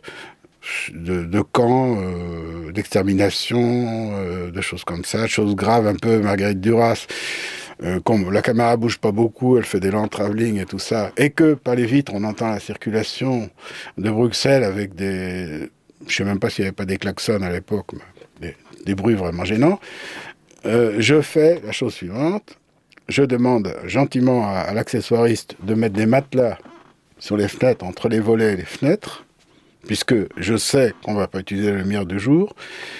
de, de camps, euh, d'extermination, euh, de choses comme ça, choses graves, un peu Marguerite Duras. Euh, comme la caméra bouge pas beaucoup, elle fait des lents travelling et tout ça, et que par les vitres, on entend la circulation de Bruxelles avec des... Je sais même pas s'il n'y avait pas des klaxons à l'époque, mais des, des bruits vraiment gênants. Euh, je fais la chose suivante. Je demande gentiment à, à l'accessoiriste de mettre des matelas sur les fenêtres, entre les volets et les fenêtres, puisque je sais qu'on ne va pas utiliser la lumière du jour,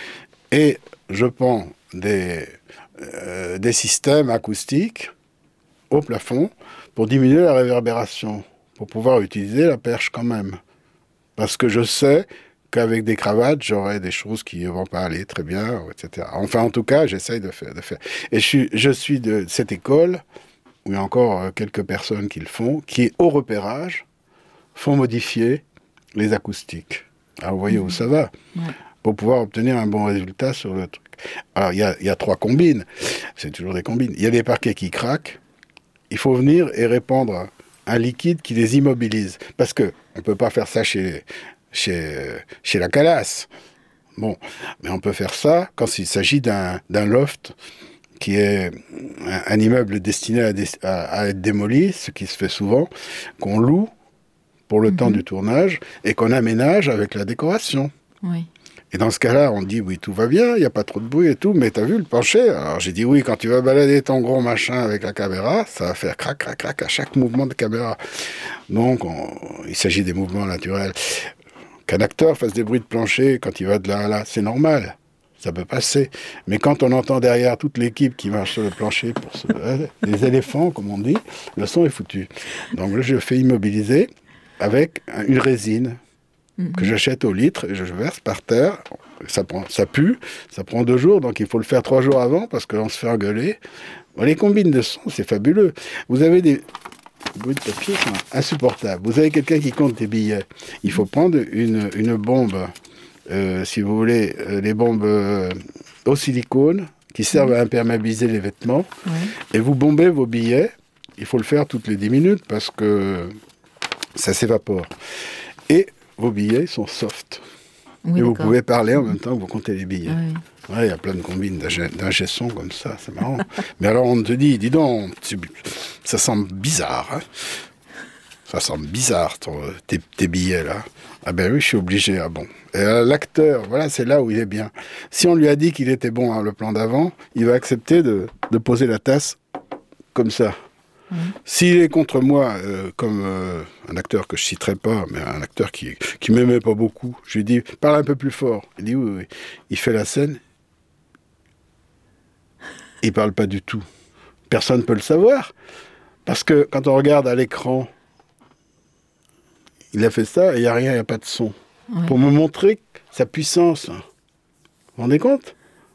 et je pends des, euh, des systèmes acoustiques au plafond pour diminuer la réverbération, pour pouvoir utiliser la perche quand même. Parce que je sais qu'avec des cravates, j'aurai des choses qui ne vont pas aller très bien, et cetera. Enfin, en tout cas, j'essaye de faire. De faire. Et je suis, je suis de cette école, où il y a encore quelques personnes qui le font, qui, au repérage, font modifier les acoustiques. Alors, vous voyez mmh. où ça va, ouais. pour pouvoir obtenir un bon résultat sur le truc. Alors, il y a, il y a trois combines. C'est toujours des combines. Il y a des parquets qui craquent. Il faut venir et répandre un liquide qui les immobilise. Parce qu'on ne peut pas faire ça chez... Chez, chez la calasse. Bon, mais on peut faire ça quand il s'agit d'un, d'un loft qui est un, un immeuble destiné à, à, à être démoli, ce qui se fait souvent, qu'on loue pour le mmh. temps du tournage et qu'on aménage avec la décoration. Oui. Et dans ce cas-là, on dit oui, tout va bien, il n'y a pas trop de bruit et tout, mais t'as vu le plancher? Alors j'ai dit oui, quand tu vas balader ton gros machin avec la caméra, ça va faire crac, crac, crac à chaque mouvement de caméra. Donc, on, il s'agit des mouvements naturels. Qu'un acteur fasse des bruits de plancher quand il va de là à là, c'est normal, ça peut passer. Mais quand on entend derrière toute l'équipe qui marche sur le plancher, pour se... les éléphants, comme on dit, le son est foutu. Donc là, je fais immobiliser avec une résine mm-hmm. que j'achète au litre et je verse par terre. Ça, prend, ça pue, ça prend deux jours, donc il faut le faire trois jours avant parce qu'on se fait engueuler. Bon, les combines de son, c'est fabuleux. Vous avez des... Les bruits de papier sont insupportables. Vous avez quelqu'un qui compte des billets. Il faut prendre une, une bombe, euh, si vous voulez, euh, les bombes euh, au silicone qui servent mmh. à imperméabiliser les vêtements. Ouais. Et vous bombez vos billets. Il faut le faire toutes les dix minutes parce que ça s'évapore. Et vos billets sont soft. Oui, et vous pouvez parler en même temps que vous comptez les billets. Oui. Ouais, il y a plein de combines d'ingé son comme ça, c'est marrant. Mais alors on te dit, dis donc, ça semble bizarre. Hein, ça semble bizarre, ton, tes, tes billets là. Ah ben oui, je suis obligé. Ah bon. Et euh, l'acteur, voilà, c'est là où il est bien. Si on lui a dit qu'il était bon hein, le plan d'avant, il va accepter de, de poser la tasse comme ça. Mmh. S'il est contre moi, euh, comme euh, un acteur que je citerai pas, mais un acteur qui qui m'aimait pas beaucoup, je lui dis parle un peu plus fort. Il dit oui, oui. Il fait la scène. Il parle pas du tout. Personne ne peut le savoir parce que quand on regarde à l'écran, il a fait ça et il y a rien, il y a pas de son. Oui. Pour me montrer sa puissance. Vous vous rendez compte ?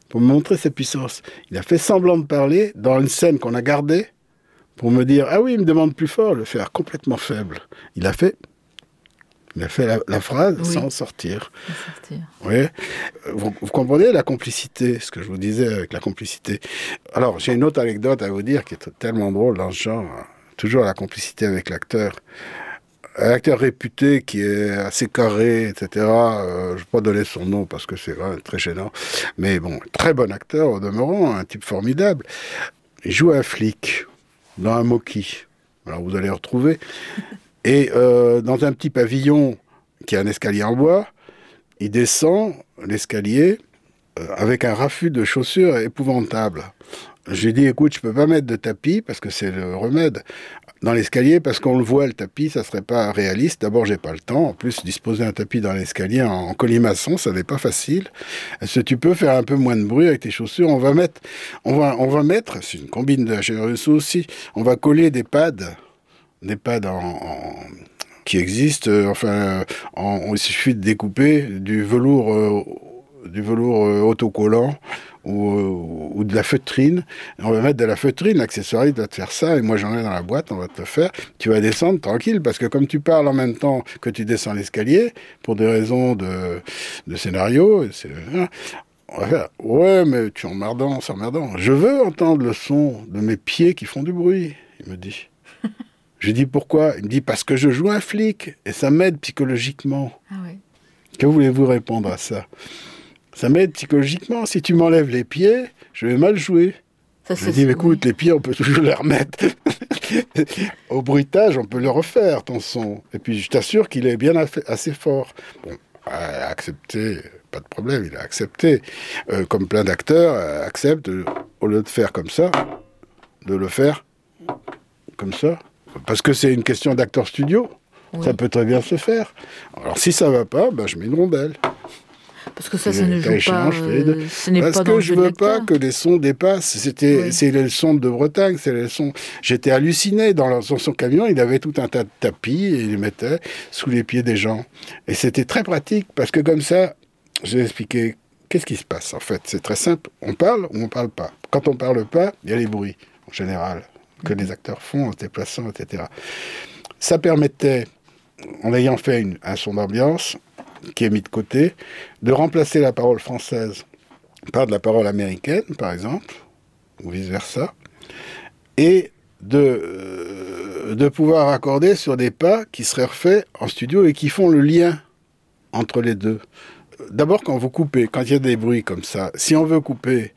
pour me montrer sa puissance. Il a fait semblant de parler dans une scène qu'on a gardée pour me dire « Ah oui, il me demande plus fort », le faire complètement faible. Il a fait, il a fait la, la phrase oui. sans sortir. Sans sortir. Oui. Vous, vous comprenez la complicité, ce que je vous disais avec la complicité. Alors, j'ai une autre anecdote à vous dire qui est tellement drôle dans ce genre. Toujours la complicité avec l'acteur. Un acteur réputé qui est assez carré, et cetera. Euh, je ne vais pas donner son nom parce que c'est vraiment très gênant. Mais bon, très bon acteur au demeurant, un type formidable. Il joue un flic dans un moquis. Alors vous allez retrouver. Et euh, dans un petit pavillon qui a un escalier en bois, il descend l'escalier euh, avec un raffut de chaussures épouvantable. Je lui ai dit, écoute, je peux pas mettre de tapis parce que c'est le remède dans l'escalier parce qu'on le voit, le tapis, ça serait pas réaliste. D'abord, j'ai pas le temps. En plus, disposer un tapis dans l'escalier en, en colimaçon, ça n'est pas facile. Est-ce que tu peux faire un peu moins de bruit avec tes chaussures? On va mettre, on va, on va mettre, c'est une combine de H R S O aussi, on va coller des pads, des pads en, en qui existent. Euh, enfin, en, il suffit de découper du velours, euh, du velours euh, autocollant. Ou, ou de la feutrine. On va mettre de la feutrine, l'accessoire doit te faire ça, et moi j'en ai dans la boîte, on va te le faire. Tu vas descendre tranquille, parce que comme tu parles en même temps que tu descends l'escalier, pour des raisons de, de scénario, c'est, on va faire, ouais, mais tu es emmerdant, c'est emmerdant. Je veux entendre le son de mes pieds qui font du bruit, il me dit. Je dis pourquoi? Il me dit parce que je joue un flic, et ça m'aide psychologiquement. Ah ouais. Que voulez-vous répondre à ça? Ça m'aide psychologiquement. Si tu m'enlèves les pieds, je vais mal jouer. Ça, je dis, écoute, oui. Les pieds, on peut toujours les remettre. Au bruitage, on peut le refaire, ton son. Et puis, je t'assure qu'il est bien assez fort. Bon, à accepter, pas de problème, il a accepté. Euh, comme plein d'acteurs, euh, accepte, euh, au lieu de faire comme ça, de le faire comme ça. Parce que c'est une question d'acteur studio. Oui. Ça peut très bien se faire. Alors, si ça va pas, ben, je mets une rondelle. Parce que ça, ça ne joue pas, euh, ce n'est Parce pas que dans le je jeu veux de pas que les sons dépassent. C'était, oui. C'est les sons de Bretagne, c'est les sons. J'étais halluciné dans, dans son camion. Il avait tout un tas de tapis et il les mettait sous les pieds des gens. Et c'était très pratique parce que comme ça, j'ai expliqué qu'est-ce qui se passe en fait. C'est très simple. On parle ou on parle pas. Quand on parle pas, il y a les bruits en général que mm-hmm. les acteurs font en se déplaçant, et cetera. Ça permettait, en ayant fait une, un son d'ambiance qui est mis de côté, de remplacer la parole française par de la parole américaine, par exemple, ou vice-versa, et de, euh, de pouvoir accorder sur des pas qui seraient refaits en studio et qui font le lien entre les deux. D'abord, quand vous coupez, quand il y a des bruits comme ça, si on veut couper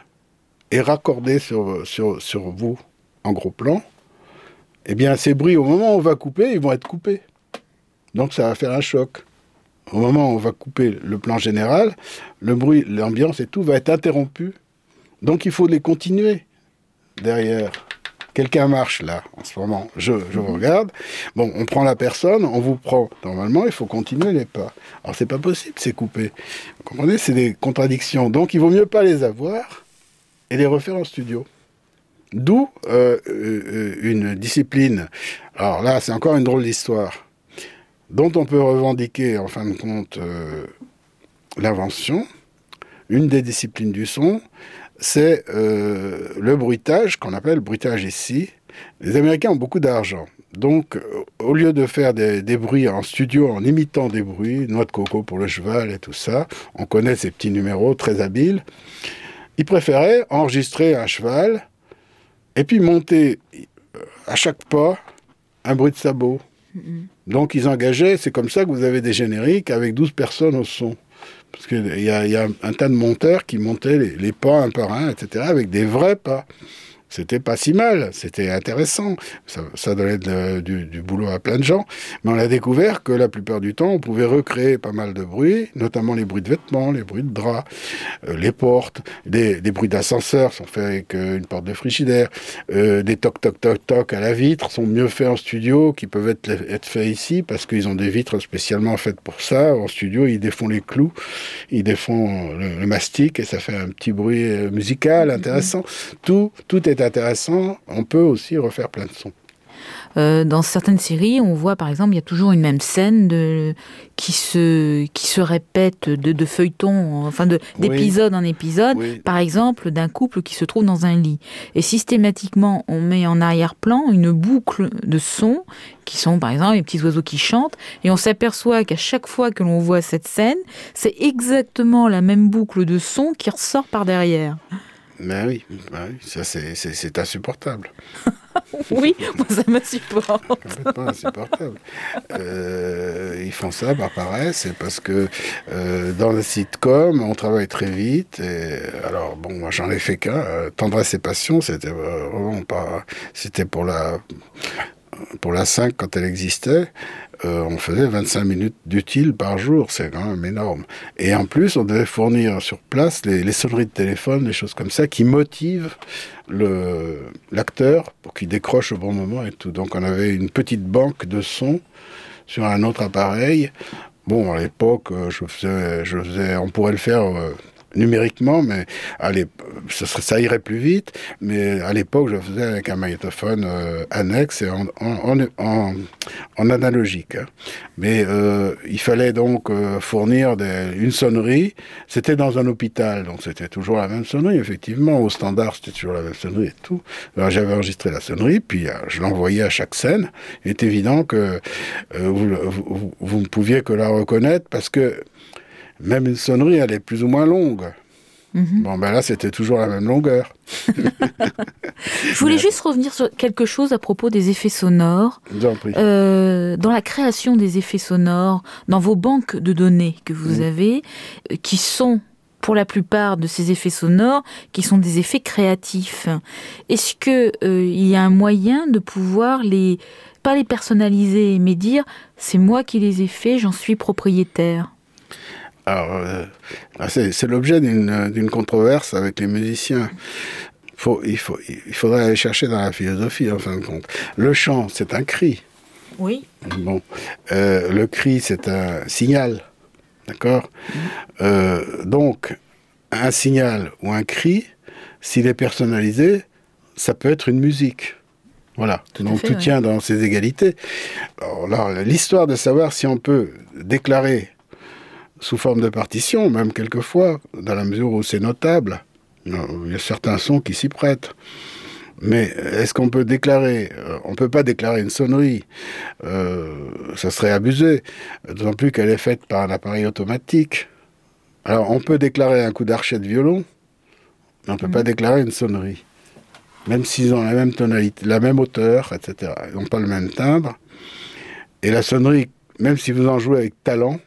et raccorder sur, sur, sur vous en gros plan, eh bien, ces bruits, au moment où on va couper, ils vont être coupés. Donc, ça va faire un choc. Au moment où on va couper le plan général, le bruit, l'ambiance et tout va être interrompu. Donc il faut les continuer derrière. Quelqu'un marche là, en ce moment. Je, je vous regarde. Bon, on prend la personne, on vous prend. Normalement, il faut continuer les pas. Alors c'est pas possible, c'est coupé. Vous comprenez? C'est des contradictions. Donc il vaut mieux pas les avoir et les refaire en studio. D'où euh, euh, une discipline. Alors là, c'est encore une drôle d'histoire. Dont on peut revendiquer, en fin de compte, euh, l'invention. Une des disciplines du son, c'est euh, le bruitage, qu'on appelle bruitage ici. Les Américains ont beaucoup d'argent. Donc, euh, au lieu de faire des, des bruits en studio, en imitant des bruits, noix de coco pour le cheval et tout ça, on connaît ces petits numéros très habiles, ils préféraient enregistrer un cheval et puis monter euh, à chaque pas un bruit de sabot. Donc ils engageaient, c'est comme ça que vous avez des génériques avec douze personnes au son. Parce qu'il y a, y a un tas de monteurs qui montaient les, les pas un par un, et cetera, avec des vrais pas. C'était pas si mal, c'était intéressant. Ça, ça donnait de, du, du boulot à plein de gens. Mais on a découvert que la plupart du temps, on pouvait recréer pas mal de bruits, notamment les bruits de vêtements, les bruits de draps, euh, les portes, des, des bruits d'ascenseur sont faits avec euh, une porte de frigidaire, euh, des toc toc toc toc à la vitre sont mieux faits en studio, qui peuvent être, être faits ici, parce qu'ils ont des vitres spécialement faites pour ça. En studio, ils défont les clous, ils défont le, le mastic, et ça fait un petit bruit musical intéressant. Mmh. Tout, tout est intéressant, on peut aussi refaire plein de sons. Euh, dans certaines séries, on voit par exemple, il y a toujours une même scène de, qui, se, qui se répète de, de feuilleton, enfin de, d'épisode oui. en épisode, oui. par exemple d'un couple qui se trouve dans un lit. Et systématiquement, on met en arrière-plan une boucle de sons qui sont par exemple les petits oiseaux qui chantent, et on s'aperçoit qu'à chaque fois que l'on voit cette scène, c'est exactement la même boucle de sons qui ressort par derrière. Ben oui, ben oui, ça c'est, c'est, c'est insupportable. Oui, moi ça m'insupporte. Complètement insupportable. Euh, ils font ça par paresse, c'est parce que euh, dans le sitcom, on travaille très vite. Et, alors bon, moi j'en ai fait qu'un. Euh, Tendresse et passion, c'était vraiment pas. C'était pour la pour la cinq quand elle existait. Euh, on faisait vingt-cinq minutes d'utile par jour, c'est quand même énorme. Et en plus, on devait fournir sur place les, les sonneries de téléphone, des choses comme ça, qui motivent le, l'acteur pour qu'il décroche au bon moment et tout. Donc on avait une petite banque de sons sur un autre appareil. Bon, à l'époque, je faisais, je faisais, on pourrait le faire euh, numériquement, mais allez, ça, ça irait plus vite. Mais à l'époque, je le faisais avec un magnétophone euh, annexe et en, en, en, en analogique. Hein. Mais euh, il fallait donc euh, fournir des, une sonnerie. C'était dans un hôpital, donc c'était toujours la même sonnerie, effectivement. Au standard, c'était toujours la même sonnerie et tout. Alors j'avais enregistré la sonnerie, puis euh, je l'envoyais à chaque scène. Il est évident que euh, vous, vous, vous ne pouviez que la reconnaître parce que même une sonnerie, elle est plus ou moins longue. Mmh. Bon, ben là, c'était toujours la même longueur. Je voulais Mais... juste revenir sur quelque chose à propos des effets sonores. J'en prie. Euh, dans la création des effets sonores, dans vos banques de données que vous mmh. avez, euh, qui sont, pour la plupart de ces effets sonores, qui sont des effets créatifs. Est-ce qu'il euh, y a un moyen de pouvoir les, pas les personnaliser, mais dire, c'est moi qui les ai faits, j'en suis propriétaire? Alors, euh, c'est, c'est l'objet d'une, d'une controverse avec les musiciens. Faut, il, faut, il faudrait aller chercher dans la philosophie, en fin de compte. Le chant, c'est un cri. Oui. Bon, euh, le cri, c'est un signal. D'accord ? Mmh. euh, Donc, un signal ou un cri, s'il est personnalisé, ça peut être une musique. Voilà. Tout Donc, fait, tout ouais. tient dans ses égalités. Alors, là, l'histoire de savoir si on peut déclarer sous forme de partition, même quelquefois, dans la mesure où c'est notable. Il y a certains sons qui s'y prêtent. Mais est-ce qu'on peut déclarer euh, On ne peut pas déclarer une sonnerie. Euh, ça serait abusé. D'autant plus qu'elle est faite par un appareil automatique. Alors, on peut déclarer un coup d'archet de violon, mais on ne peut mmh. pas déclarer une sonnerie. Même s'ils ont la même tonalité, la même hauteur, et cetera. Ils n'ont pas le même timbre. Et la sonnerie, même si vous en jouez avec talent,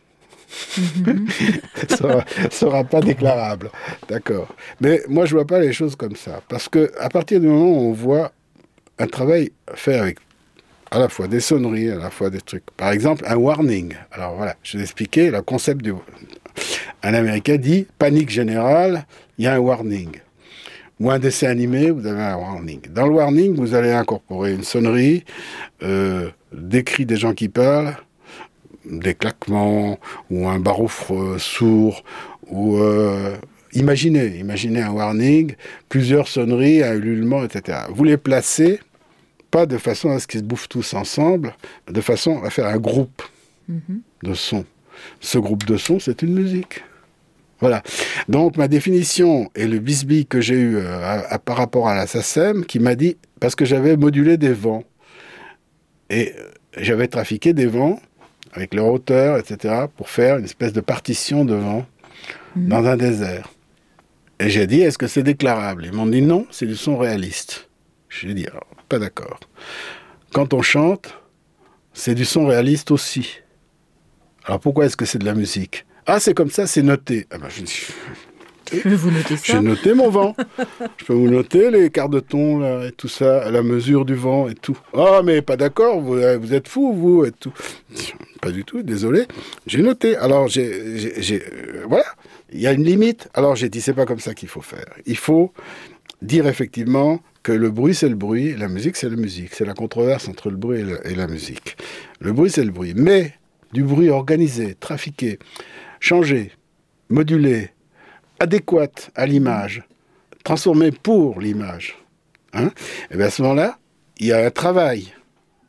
sera, sera pas déclarable, d'accord. Mais moi je vois pas les choses comme ça, parce que à partir du moment où on voit un travail fait avec à la fois des sonneries, à la fois des trucs, par exemple un warning. Alors voilà, je vais expliquer le concept du. Un Américain dit panique générale, il y a un warning. Ou un dessin animé, vous avez un warning. Dans le warning, vous allez incorporer une sonnerie, euh, des cris des gens qui parlent, des claquements, ou un baroufre sourd, ou euh, imaginez, imaginez un warning, plusieurs sonneries, un ululement, et cetera. Vous les placez, pas de façon à ce qu'ils se bouffent tous ensemble, de façon à faire un groupe mm-hmm. de sons. Ce groupe de sons, c'est une musique. Voilà. Donc ma définition et le bisbille que j'ai eu euh, à, à, par rapport à la S A C E M, qui m'a dit, parce que j'avais modulé des vents, et euh, j'avais trafiqué des vents, avec leur hauteur, et cetera, pour faire une espèce de partition de vent mmh. dans un désert. Et j'ai dit, est-ce que c'est déclarable ? Ils m'ont dit non, c'est du son réaliste. J'ai dit, alors, pas d'accord. Quand on chante, c'est du son réaliste aussi. Alors pourquoi est-ce que c'est de la musique ? Ah, c'est comme ça, c'est noté. Ah ben, je dis... Je vais vous noter ça. J'ai noté mon vent. Je peux vous noter les quarts de ton, là, et tout ça, à la mesure du vent et tout. Ah, oh, mais pas d'accord, vous, vous êtes fous, vous, et tout. Pas du tout, désolé. J'ai noté. Alors, j'ai, j'ai, j'ai euh, voilà, il y a une limite. Alors, j'ai dit, c'est pas comme ça qu'il faut faire. Il faut dire effectivement que le bruit, c'est le bruit, et la musique, c'est la musique. C'est la controverse entre le bruit et la, et la musique. Le bruit, c'est le bruit. Mais du bruit organisé, trafiqué, changé, modulé, adéquate à l'image, transformée pour l'image, hein, et bien à ce moment-là, il y a un travail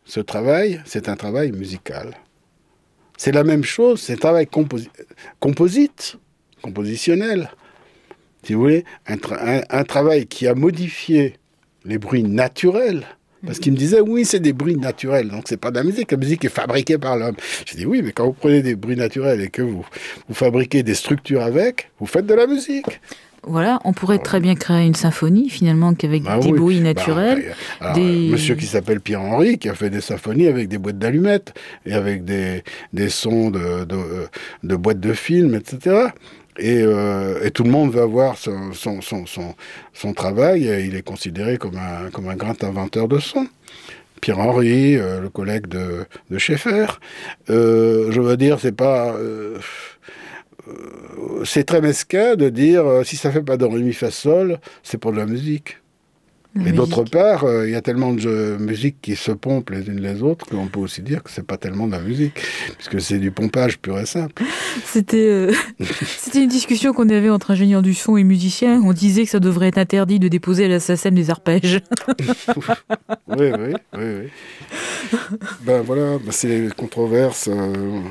ce travail, c'est un travail musical. C'est la même chose, c'est un travail composi- composite, compositionnel. Si vous voulez, un, tra- un, un travail qui a modifié les bruits naturels. Parce qu'il me disait, oui, c'est des bruits naturels, donc c'est pas de la musique, la musique est fabriquée par l'homme. J'ai dit, oui, mais quand vous prenez des bruits naturels et que vous, vous fabriquez des structures avec, vous faites de la musique. Voilà, on pourrait très bien créer une symphonie, finalement, qu'avec Bah des oui. bruits naturels. Bah, alors, des... Monsieur qui s'appelle Pierre-Henri, qui a fait des symphonies avec des boîtes d'allumettes, et avec des, des sons de, de, de boîtes de films, et cetera. Et, euh, et tout le monde va voir son, son, son, son, son travail, et il est considéré comme un, comme un grand inventeur de son. Pierre-Henri, euh, le collègue de, de Schaeffer. Euh, je veux dire, c'est pas... Euh, euh, c'est très mesquin de dire, euh, si ça fait pas de ré, mi, fa, sol, c'est pour de la musique. La Et musique. d'autre part, il euh, y a tellement de euh, musiques qui se pompent les unes les autres qu'on peut aussi dire que c'est pas tellement de la musique, puisque c'est du pompage pur et simple. C'était, euh, c'était une discussion qu'on avait entre ingénieurs du son et musiciens. On disait que ça devrait être interdit de déposer à la S A C E M des arpèges. oui, oui, oui, oui. Ben voilà, ben c'est les controverses. Euh...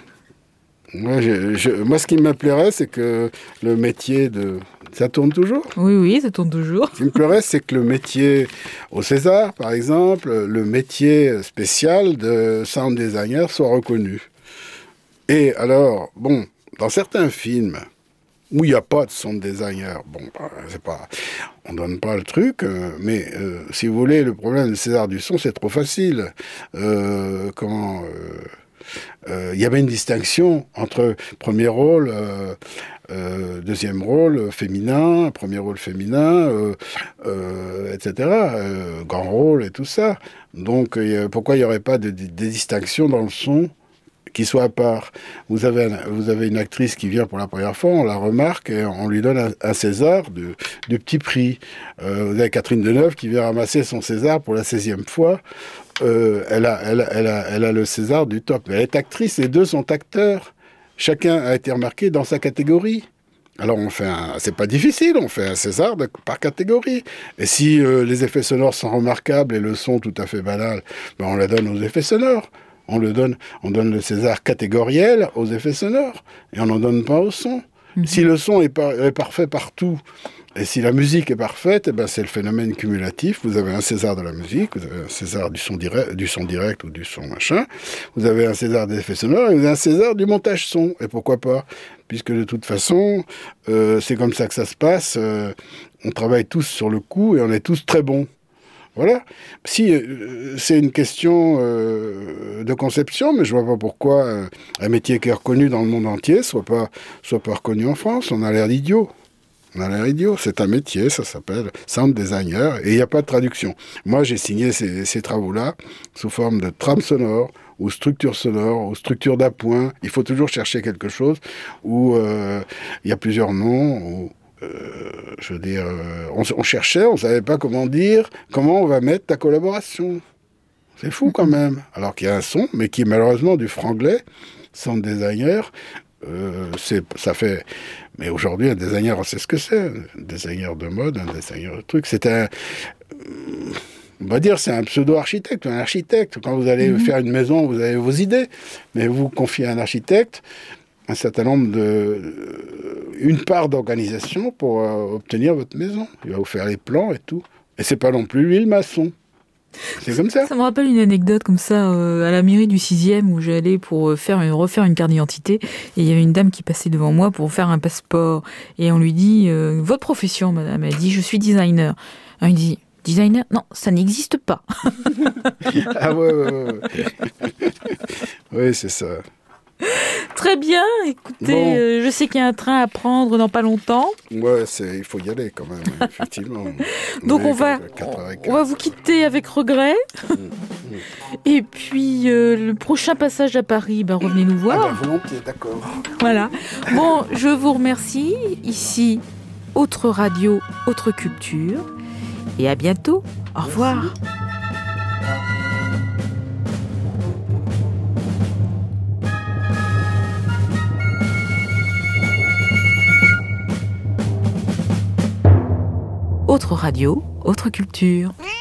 Moi, je, je, moi, ce qui me plairait, c'est que le métier de... Ça tourne toujours ? Oui, oui, ça tourne toujours. Ce qui me plairait, c'est que le métier au César, par exemple, le métier spécial de sound designer soit reconnu. Et alors, bon, dans certains films où il n'y a pas de sound designer, bon, bah, c'est pas, on donne pas le truc, euh, mais euh, si vous voulez, le problème du César du son, c'est trop facile. Euh, comment... Euh, il euh, y avait une distinction entre premier rôle, euh, euh, deuxième rôle féminin, premier rôle féminin, euh, euh, et cetera, euh, grand rôle et tout ça. Donc euh, pourquoi il n'y aurait pas de, de, de distinction dans le son qui soit à part ? Vous avez, un, vous avez une actrice qui vient pour la première fois, on la remarque et on lui donne un, un César de, de petit prix. Euh, vous avez Catherine Deneuve qui vient ramasser son César pour la seizième fois. Euh, elle, a, elle, a, elle, a, elle a le César du top. Elle est actrice, les deux sont acteurs. Chacun a été remarqué dans sa catégorie. Alors on fait un... C'est pas difficile, on fait un César de, par catégorie. Et si euh, les effets sonores sont remarquables et le son tout à fait banal, ben on la donne aux effets sonores. On le donne, on donne le César catégoriel aux effets sonores. Et on n'en donne pas au son. Mm-hmm. Si le son est, par, est parfait partout, et si la musique est parfaite, eh ben c'est le phénomène cumulatif. Vous avez un César de la musique, vous avez un César du son direct, du son direct ou du son machin. Vous avez un César des effets sonores et vous avez un César du montage son. Et pourquoi pas ? Puisque de toute façon, euh, c'est comme ça que ça se passe. Euh, on travaille tous sur le coup et on est tous très bons. Voilà. Si euh, c'est une question euh, de conception, mais je vois pas pourquoi euh, un métier qui est reconnu dans le monde entier soit pas soit pas reconnu en France. On a l'air d'idiot. On a l'air idiot. C'est un métier, ça s'appelle sound designer, et il n'y a pas de traduction. Moi, j'ai signé ces, ces travaux-là sous forme de trame sonore, ou structure sonore, ou structure d'appoint. Il faut toujours chercher quelque chose où euh, il y a plusieurs noms, où, euh, je veux dire, euh, on, on cherchait, on ne savait pas comment dire, comment on va mettre ta collaboration. C'est fou quand même. Alors qu'il y a un son, mais qui est malheureusement du franglais, sound designer. Euh, c'est, ça fait... Mais aujourd'hui, un designer, on sait ce que c'est. Un designer de mode, un designer de truc. C'est un... On va dire, c'est un pseudo-architecte, un architecte. Quand vous allez mmh. faire une maison, vous avez vos idées. Mais vous confiez à un architecte un certain nombre de... une part d'organisation pour euh, obtenir votre maison. Il va vous faire les plans et tout. Et c'est pas non plus lui le maçon. C'est comme ça. Ça me rappelle une anecdote comme ça euh, à la mairie du sixième où j'allais pour faire une, refaire une carte d'identité et il y avait une dame qui passait devant moi pour faire un passeport et on lui dit euh, votre profession madame, elle dit je suis designer. Alors, il dit designer, non ça n'existe pas. Ah ouais ouais ouais. Oui c'est ça. Très bien, écoutez, bon. euh, je sais qu'il y a un train à prendre dans pas longtemps. Ouais, c'est, il faut y aller quand même, effectivement. Donc on va, on va vous quitter avec regret. Mmh, mmh. Et puis euh, le prochain passage à Paris, ben, revenez nous voir. Ah ben volontiers, d'accord. Voilà. Bon, je vous remercie. Ici, Autre Radio, Autre Culture. Et à bientôt. Au Merci. revoir. Autre radio, autre culture.